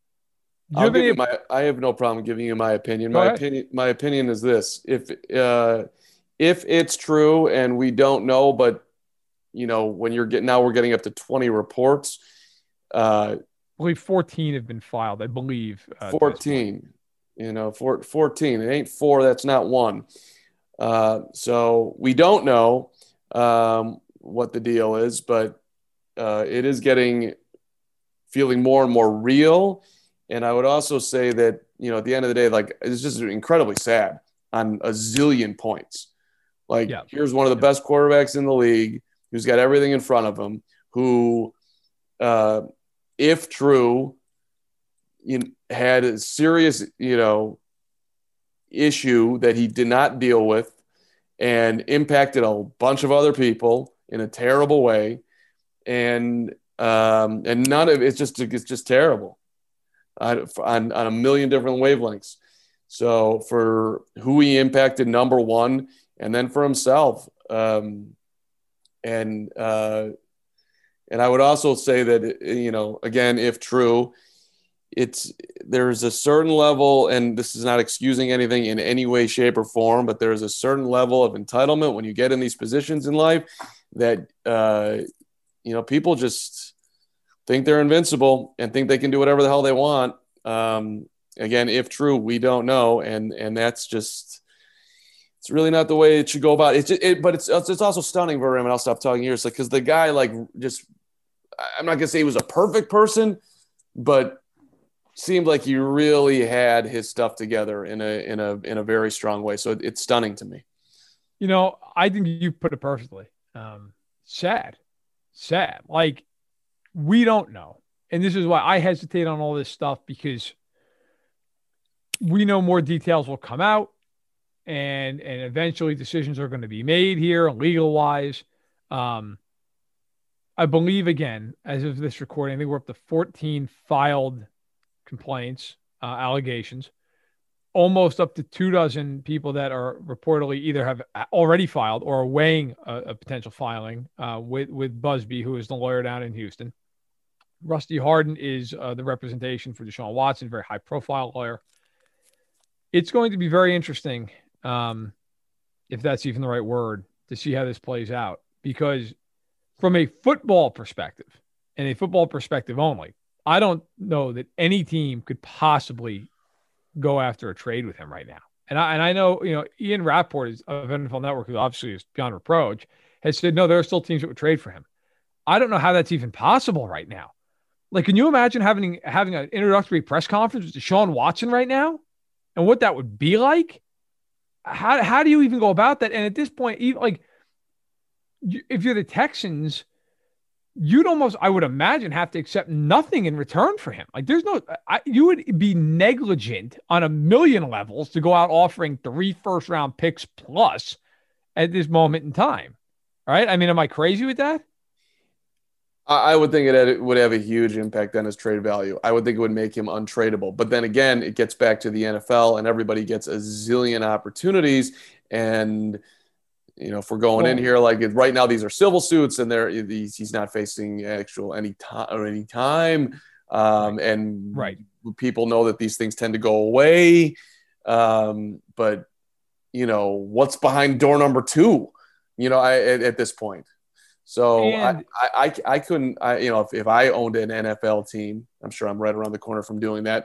Speaker 1: have no problem giving you my opinion. My opinion is this: if it's true and we don't know, but when we're getting up to 20 reports.
Speaker 2: I believe 14 have been filed. I believe
Speaker 1: 14. 14. It ain't 4. That's not 1. So we don't know what the deal is, but it is feeling more and more real. And I would also say that at the end of the day, like it's just incredibly sad on a zillion points. Here's one of the best quarterbacks in the league who's got everything in front of him, who. If true, had a serious, issue that he did not deal with and impacted a bunch of other people in a terrible way. And none of it's just terrible on a million different wavelengths. So for who he impacted, number one, and then for himself. And I would also say that, again, if true, there's a certain level, and this is not excusing anything in any way, shape, or form, but there's a certain level of entitlement when you get in these positions in life that, people just think they're invincible and think they can do whatever the hell they want. Again, if true, we don't know. And that's just, it's really not the way it should go about it. But it's also stunning for him. And I'll stop talking here. It's like, cause the guy, I'm not going to say he was a perfect person, but seemed like he really had his stuff together in a very strong way. So it's stunning to me.
Speaker 2: I think you put it perfectly. Sad. Like, we don't know. And this is why I hesitate on all this stuff, because we know more details will come out and eventually decisions are going to be made here legal wise. I believe, again, as of this recording, I think we're up to 14 filed complaints, allegations, almost up to 24 people that are reportedly either have already filed or are weighing a potential filing with Busby, who is the lawyer down in Houston. Rusty Hardin is the representation for Deshaun Watson, very high profile lawyer. It's going to be very interesting, if that's even the right word, to see how this plays out, because from a football perspective, and a football perspective only, I don't know that any team could possibly go after a trade with him right now. And I know, Ian Rapport of NFL Network, who obviously is beyond reproach, has said, no, there are still teams that would trade for him. I don't know how that's even possible right now. Like, can you imagine having an introductory press conference with Deshaun Watson right now and what that would be like? How do you even go about that? And at this point, even if you're the Texans, you'd almost, I would imagine, have to accept nothing in return for him. Like, you would be negligent on a million levels to go out offering 3 first-round picks plus at this moment in time. All right. I mean, am I crazy with that?
Speaker 1: I would think it would have a huge impact on his trade value. I would think it would make him untradeable. But then again, it gets back to the NFL, and everybody gets a zillion opportunities. And if we're going in here, right now, these are civil suits, and he's not facing any time. And
Speaker 2: right.
Speaker 1: People know that these things tend to go away. But what's behind door number 2? At this point. So I couldn't, if I owned an NFL team, I'm sure I'm right around the corner from doing that.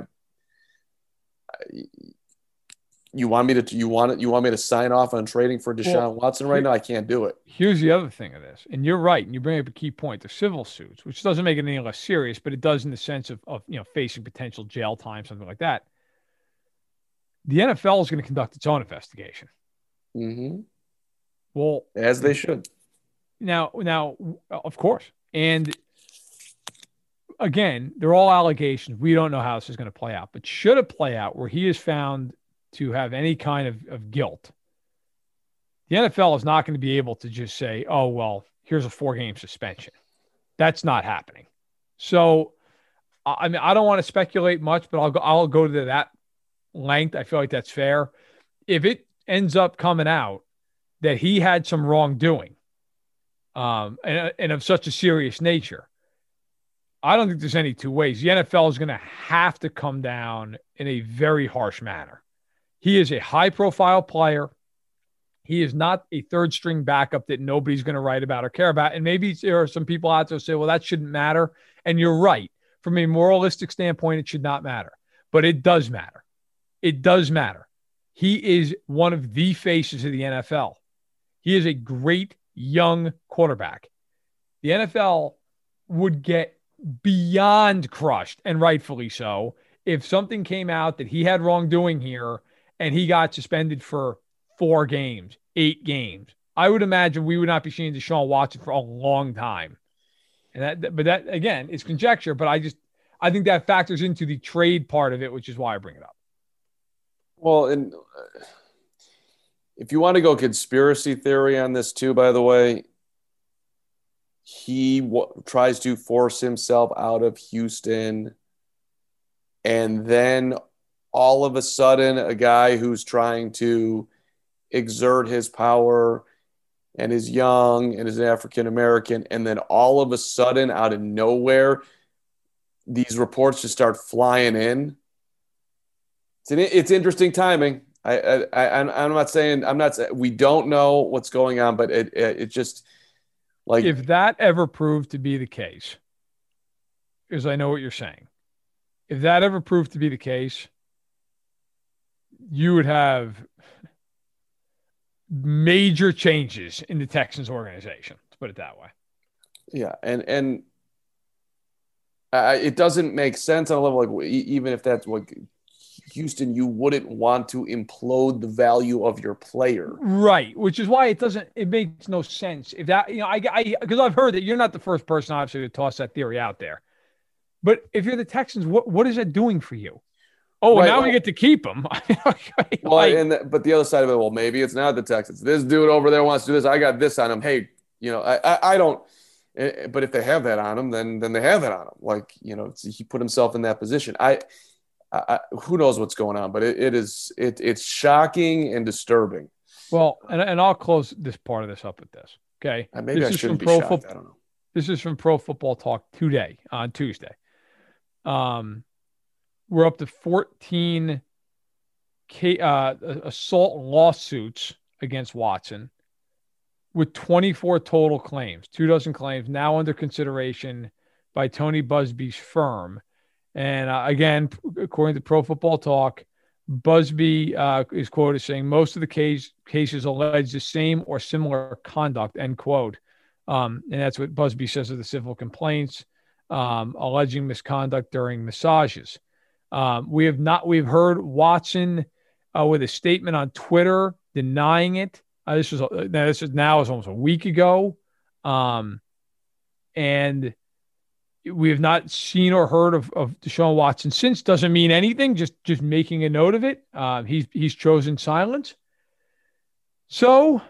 Speaker 1: You want me to sign off on trading for Deshaun Watson right now? I can't do it.
Speaker 2: Here's the other thing of this, and you're right, and you bring up a key point: the civil suits, which doesn't make it any less serious, but it does in the sense of facing potential jail time, something like that. The NFL is going to conduct its own investigation.
Speaker 1: Mm-hmm.
Speaker 2: Well,
Speaker 1: as they should.
Speaker 2: Now, of course, and again, they're all allegations. We don't know how this is going to play out, but should it play out where he is found to have any kind of guilt, the NFL is not going to be able to just say, oh, well, here's a 4-game suspension. That's not happening. So, I mean, I don't want to speculate much, but I'll go to that length. I feel like that's fair. If it ends up coming out that he had some wrongdoing, and of such a serious nature, I don't think there's any two ways. The NFL is going to have to come down in a very harsh manner. He is a high-profile player. He is not a third-string backup that nobody's going to write about or care about. And maybe there are some people out there who say, well, that shouldn't matter. And you're right. From a moralistic standpoint, it should not matter. But it does matter. It does matter. He is one of the faces of the NFL. He is a great young quarterback. The NFL would get beyond crushed, and rightfully so, if something came out that he had wrongdoing here and he got suspended for 4 games, 8 games. I would imagine we would not be seeing Deshaun Watson for a long time. But that again is conjecture. But I think that factors into the trade part of it, which is why I bring it up.
Speaker 1: Well, and if you want to go conspiracy theory on this too, by the way, he tries to force himself out of Houston, and then all of a sudden, a guy who's trying to exert his power and is young and is an African American, and then all of a sudden, out of nowhere, these reports just start flying in. It's interesting timing. I'm not saying we don't know what's going on, but it just like
Speaker 2: if that ever proved to be the case, because I know what you're saying, if that ever proved to be the case, you would have major changes in the Texans organization. Let's put it that way.
Speaker 1: Yeah, and it doesn't make sense on a level like even if that's what. Houston, you wouldn't want to implode the value of your player.
Speaker 2: Right. Which is why it makes no sense. If that, because I've heard that you're not the first person, obviously, to toss that theory out there. But if you're the Texans, what is that doing for you? Oh, right, now we get to keep him.
Speaker 1: But the other side of it, well, maybe it's not the Texans. This dude over there wants to do this. I got this on him. Hey, I don't. But if they have that on him, then they have that on him. He put himself in that position. Who knows what's going on, but it's shocking and disturbing.
Speaker 2: Well, and I'll close this part of this up with this. Okay.
Speaker 1: Maybe I shouldn't be shocked. I don't know.
Speaker 2: This is from Pro Football Talk today on Tuesday. We're up to 14 assault lawsuits against Watson with 24 total claims, 24 claims now under consideration by Tony Buzbee's firm. And again, according to Pro Football Talk, Buzbee is quoted saying most of the cases allege the same or similar conduct, end quote. And that's what Buzbee says of the civil complaints, alleging misconduct during massages. We've heard Watson with a statement on Twitter denying it. This is almost a week ago. And we have not seen or heard of Deshaun Watson since. Doesn't mean anything. Just making a note of it. He's chosen silence. So,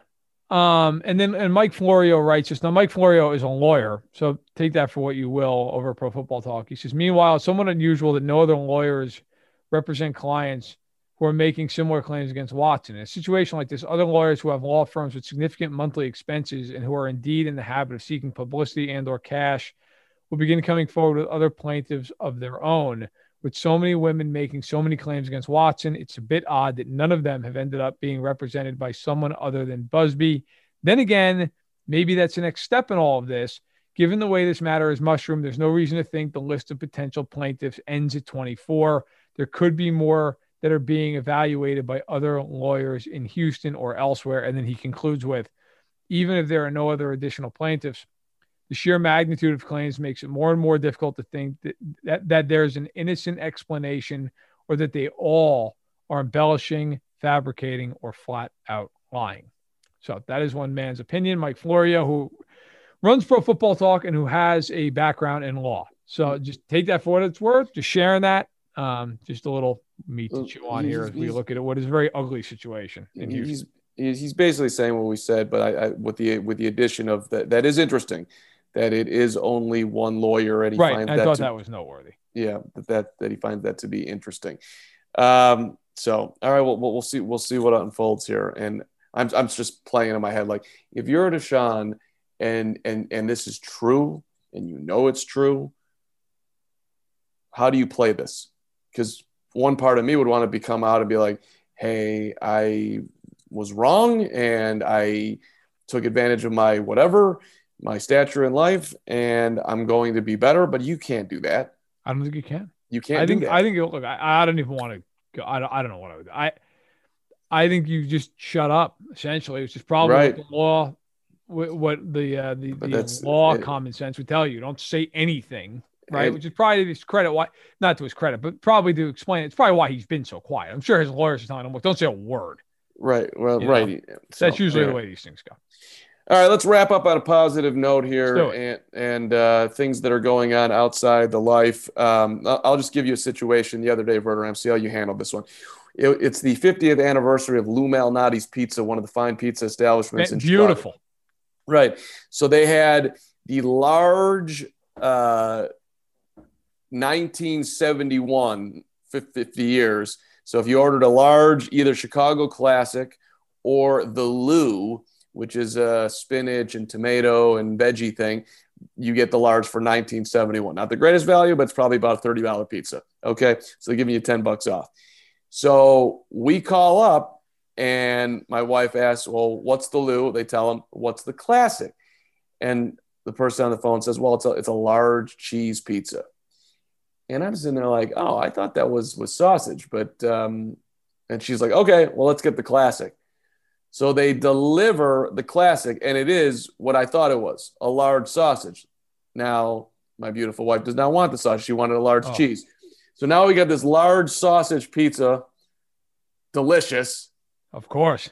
Speaker 2: and Mike Florio writes this. Now, Mike Florio is a lawyer, so take that for what you will over Pro Football Talk. He says, meanwhile, it's somewhat unusual that no other lawyers represent clients who are making similar claims against Watson. In a situation like this, other lawyers who have law firms with significant monthly expenses and who are indeed in the habit of seeking publicity and or cash will begin coming forward with other plaintiffs of their own. With so many women making so many claims against Watson, it's a bit odd that none of them have ended up being represented by someone other than Buzbee. Then again, maybe that's the next step in all of this. Given the way this matter is mushroomed, there's no reason to think the list of potential plaintiffs ends at 24. There could be more that are being evaluated by other lawyers in Houston or elsewhere. And then he concludes with, even if there are no other additional plaintiffs, the sheer magnitude of claims makes it more and more difficult to think that there's an innocent explanation or that they all are embellishing, fabricating, or flat out lying. So that is one man's opinion, Mike Florio, who runs Pro Football Talk and who has a background in law. So just take that for what it's worth. Just sharing that. Just a little meat to chew on here as we look at it. What is a very ugly situation in Houston.
Speaker 1: He's basically saying what we said, but I with the addition of that is interesting. That it is only one lawyer, and he finds
Speaker 2: I thought that was noteworthy.
Speaker 1: Yeah, that he finds that to be interesting. So, all right, we'll see what unfolds here, and I'm just playing in my head like if you're a Deshaun, and this is true, and you know it's true. How do you play this? Because one part of me would want to come out and be like, "Hey, I was wrong, and I took advantage of my whatever." My stature in life, and I'm going to be better, but you can't do that.
Speaker 2: I don't think you can.
Speaker 1: You can't.
Speaker 2: I think. Look, I don't even want to go. I don't know what I would do. I think you just shut up. Essentially, it's just probably
Speaker 1: right.
Speaker 2: What the law, what the law common sense would tell you. Don't say anything, right? Which is probably to his credit. Why not to his credit, but probably to explain it. It's probably why he's been so quiet. I'm sure his lawyers are telling him, "Look, don't say a word."
Speaker 1: Right. Well, right.
Speaker 2: So, that's usually the way these things go.
Speaker 1: All right, let's wrap up on a positive note
Speaker 2: Let's
Speaker 1: here
Speaker 2: do it.
Speaker 1: and things that are going on outside the life. I'll just give you a situation the other day, Verderame. See how you handled this one. It's the 50th anniversary of Lou Malnati's Pizza, one of the fine pizza establishments in Chicago.
Speaker 2: Beautiful.
Speaker 1: Right. So they had the large 1971 50 years. So if you ordered a large, either Chicago Classic or the Lou, which is a spinach and tomato and veggie thing, you get the large for 1971. Not the greatest value, but it's probably about a $30 pizza. Okay. So they're giving you 10 bucks off. So we call up and my wife asks, well, what's the Lou? They tell them, what's the Classic? And the person on the phone says, well, it's a large cheese pizza. And I'm sitting there like, oh, I thought that was sausage. But, and she's like, okay, well, let's get the Classic. So they deliver the Classic, and it is what I thought it was, a large sausage. Now, my beautiful wife does not want the sausage. She wanted a large cheese. So now we got this large sausage pizza, delicious.
Speaker 2: Of course.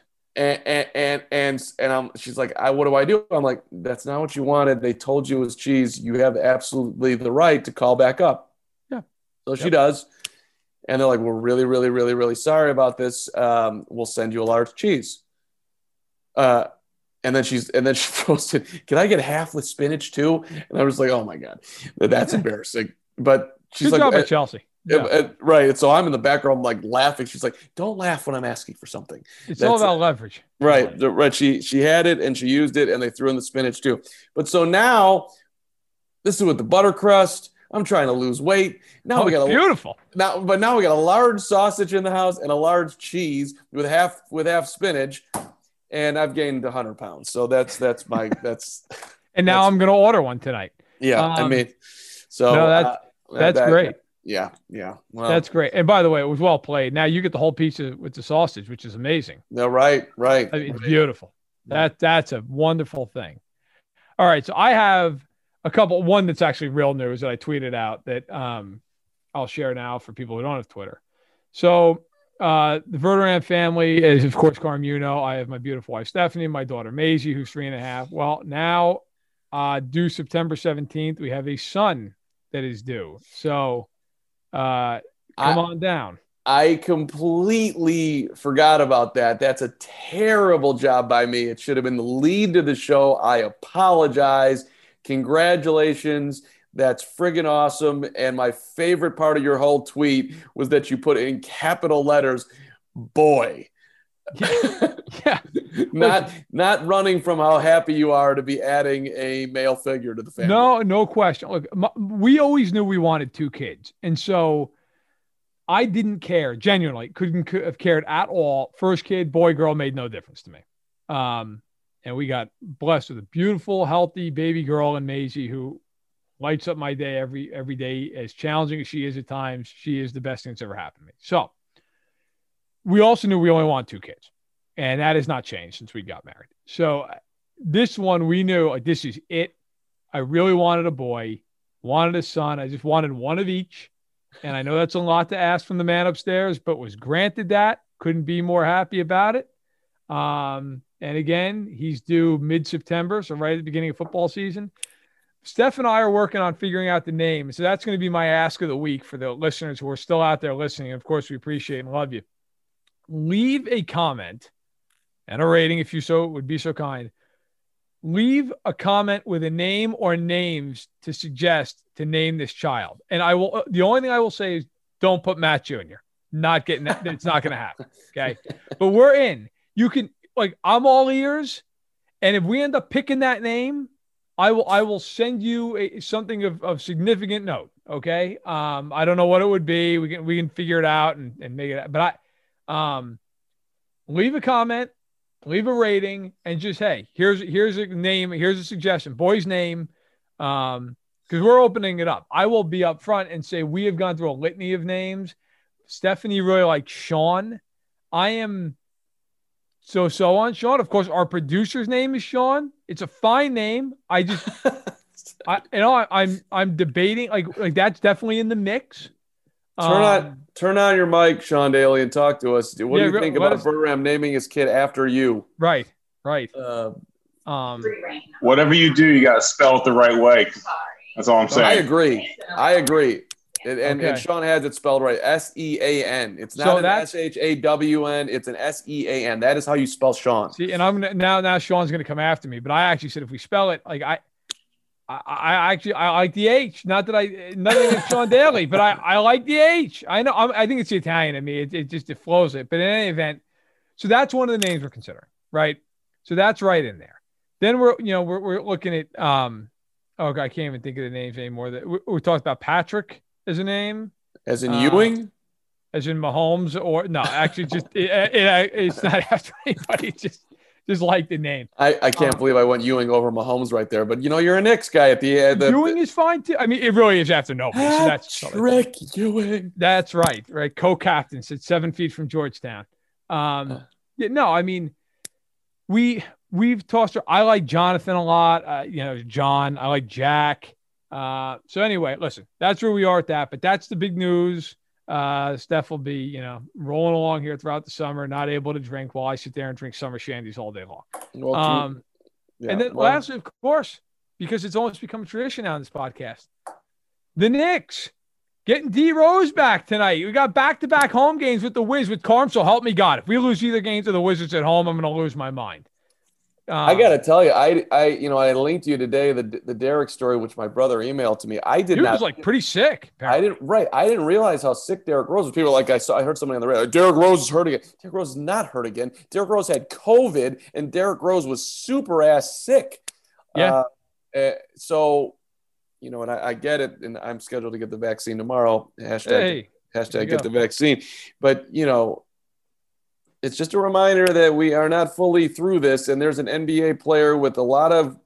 Speaker 1: And she's like, what do I do? I'm like, that's not what you wanted. They told you it was cheese. You have absolutely the right to call back up.
Speaker 2: Yeah.
Speaker 1: So she does. And they're like, we're really, really, really, really sorry about this. We'll send you a large cheese. And then she posted, can I get half with spinach too? And I was like, oh my God, that's embarrassing. But she's
Speaker 2: Good
Speaker 1: like,
Speaker 2: job at Chelsea. Yeah.
Speaker 1: Right. So I'm in the background, like laughing. She's like, don't laugh when I'm asking for something.
Speaker 2: It's all about leverage.
Speaker 1: Right. Right. She had it and she used it and they threw in the spinach too. But so now this is with the butter crust. I'm trying to lose weight. Now we got
Speaker 2: beautiful.
Speaker 1: Now we got a large sausage in the house and a large cheese with half spinach. And I've gained 100 pounds. So that's.
Speaker 2: And now I'm going to order one tonight.
Speaker 1: Yeah.
Speaker 2: That's great.
Speaker 1: Yeah. Well,
Speaker 2: that's great. And by the way, it was well played. Now you get the whole pizza with the sausage, which is amazing.
Speaker 1: No, right.
Speaker 2: I mean, it's beautiful. That's a wonderful thing. All right. So I have one that's actually real news that I tweeted out that I'll share now for people who don't have Twitter. So the Verderame family is, of course, Carm, you know, I have my beautiful wife, Stephanie, my daughter, Maisie, who's 3.5. Well, now due September 17th, we have a son that is due. So come on down.
Speaker 1: I completely forgot about that. That's a terrible job by me. It should have been the lead to the show. I apologize. Congratulations. That's friggin' awesome. And my favorite part of your whole tweet was that you put in capital letters, boy.
Speaker 2: Yeah.
Speaker 1: Not running from how happy you are to be adding a male figure to the family.
Speaker 2: No question. Look, we always knew we wanted 2 kids. And so I didn't care, genuinely, couldn't have cared at all. First kid, boy, girl, made no difference to me. And we got blessed with a beautiful, healthy baby girl in Maisie who lights up my day every day. As challenging as she is at times, she is the best thing that's ever happened to me. So we also knew we only want 2 kids. And that has not changed since we got married. So this one, we knew, like, this is it. I really wanted a boy, wanted a son. I just wanted one of each. And I know that's a lot to ask from the man upstairs, but was granted that. Couldn't be more happy about it. And again, he's due mid-September, so right at the beginning of football season. Steph and I are working on figuring out the name. So that's going to be my ask of the week for the listeners who are still out there listening. And of course, we appreciate and love you. Leave a comment and a rating if you would be so kind. Leave a comment with a name or names to suggest to name this child. And the only thing I will say is don't put Matt Jr. Not getting that. It's not going to happen. Okay. But we're in. You can, I'm all ears. And if we end up picking that name, I will send you something of significant note. Okay. I don't know what it would be. We can figure it out and make it, but leave a comment, leave a rating, and just, hey, here's a name. Here's a suggestion, boy's name. Because we're opening it up. I will be up front and say, we have gone through a litany of names. Stephanie really likes Sean. I am so on Sean. Of course, our producer's name is Sean. It's a fine name. I'm debating like that's definitely in the mix.
Speaker 1: Turn on your mic, Sean Daly, and talk to us. What do you think about Verderame naming his kid after you?
Speaker 2: Right.
Speaker 3: Whatever you do, you got to spell it the right way. That's all I'm saying.
Speaker 1: I agree. And Sean has it spelled right. S-E-A-N. It's not an S-H-A-W-N. It's an S-E-A-N. That is how you spell Sean.
Speaker 2: See, and I'm now Sean's going to come after me, but I actually said if we spell it like I like the H. Not that nothing against Sean Daly, but I like the H. I know. I think it's the Italian in me. It flows it. But in any event, so that's one of the names we're considering, right? So that's right in there. Then we're looking at I can't even think of the names anymore. That we talked about Patrick as a name,
Speaker 1: as in Ewing,
Speaker 2: as in Mahomes, or no, actually just it's not after anybody. Just like the name.
Speaker 1: I can't believe I went Ewing over Mahomes right there. But, you're a Knicks guy at the end.
Speaker 2: Ewing is fine, too. I mean, it really is after nobody.
Speaker 1: Patrick Ewing.
Speaker 2: That's right. Co-captain, sits 7 feet from Georgetown. I mean, we've tossed her. I like Jonathan a lot. John. I like Jack. So anyway, listen, that's where we are at that. But that's the big news. Steph will be, rolling along here throughout the summer, not able to drink while I sit there and drink summer shandies all day long. And then lastly, of course, because it's almost become a tradition now on this podcast, the Knicks getting D Rose back tonight. We got back-to-back home games with the Wiz with Carm. So help me God, if we lose either game to the Wizards at home, I'm going to lose my mind.
Speaker 1: I got to tell you, I linked you today the Derek story, which my brother emailed to me. He
Speaker 2: was like pretty sick.
Speaker 1: Apparently. I didn't realize how sick Derek Rose was. People were like, I heard somebody on the radio, Derek Rose is hurt again. Derek Rose is not hurt again. Derek Rose had COVID, and Derek Rose was super ass sick.
Speaker 2: Yeah.
Speaker 1: So, and I get it, and I'm scheduled to get the vaccine tomorrow. Hashtag get the vaccine. But, it's just a reminder that we are not fully through this, and there's an NBA player with a lot of,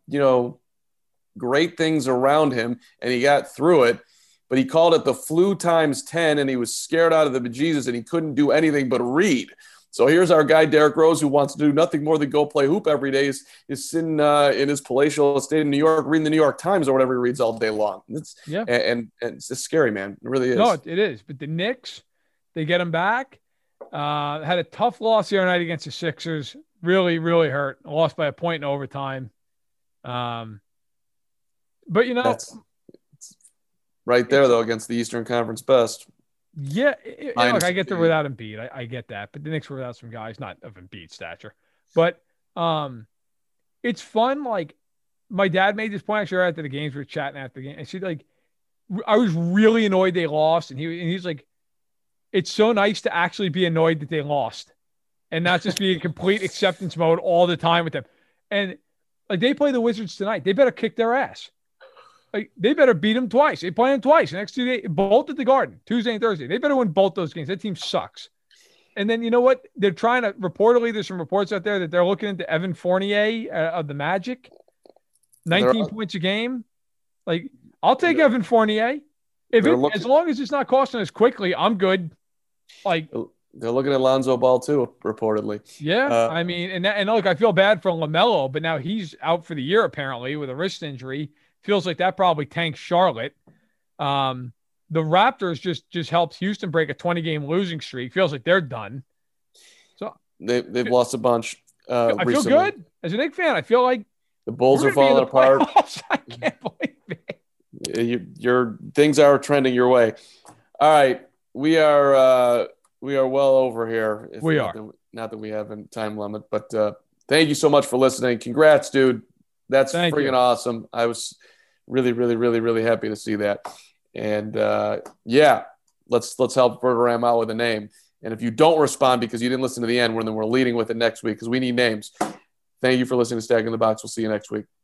Speaker 1: great things around him, and he got through it, but he called it the flu times 10, and he was scared out of the bejesus, and he couldn't do anything but read. So here's our guy, Derek Rose, who wants to do nothing more than go play hoop every day, is sitting in his palatial estate in New York, reading the New York Times or whatever he reads all day long. And it's just scary, man. It really is.
Speaker 2: No, it is. But the Knicks, they get him back. Had a tough loss the other night against the Sixers. Really, really hurt. Lost by a point in overtime. But
Speaker 1: that's right there though against the Eastern Conference best.
Speaker 2: Yeah, I get there without Embiid. I get that, but the Knicks were without some guys not of Embiid stature. But it's fun. Like my dad made this point actually after the games. We were chatting after the game. I said I was really annoyed they lost, and he's like, it's so nice to actually be annoyed that they lost and not just be in complete acceptance mode all the time with them. And they play the Wizards tonight. They better kick their ass. They better beat them twice. They play them twice. The next 2 days, both at the Garden, Tuesday and Thursday. They better win both those games. That team sucks. And then you know what? They're trying to reportedly, there's some reports out there that they're looking into Evan Fournier of the Magic. 19 points a game. I'll take Evan Fournier. As long as it's not costing us quickly, I'm good.
Speaker 1: They're looking at Lonzo Ball too, reportedly.
Speaker 2: Yeah, and look, I feel bad for LaMelo, but now he's out for the year apparently with a wrist injury. Feels like that probably tanks Charlotte. The Raptors just helped Houston break a 20-game losing streak. Feels like they're done. So
Speaker 1: they've lost a bunch.
Speaker 2: I feel good as a Knicks fan. I feel like
Speaker 1: the Bulls are falling apart.
Speaker 2: I can't believe it.
Speaker 1: Your things are trending your way. All right. We are well over here. Not that we have a time limit, but thank you so much for listening. Congrats, dude. That's freaking awesome. I was really, really, really, really happy to see that. And let's help Verderam out with a name. And if you don't respond because you didn't listen to the end, then we're leading with it next week because we need names. Thank you for listening to Stacking the Box. We'll see you next week.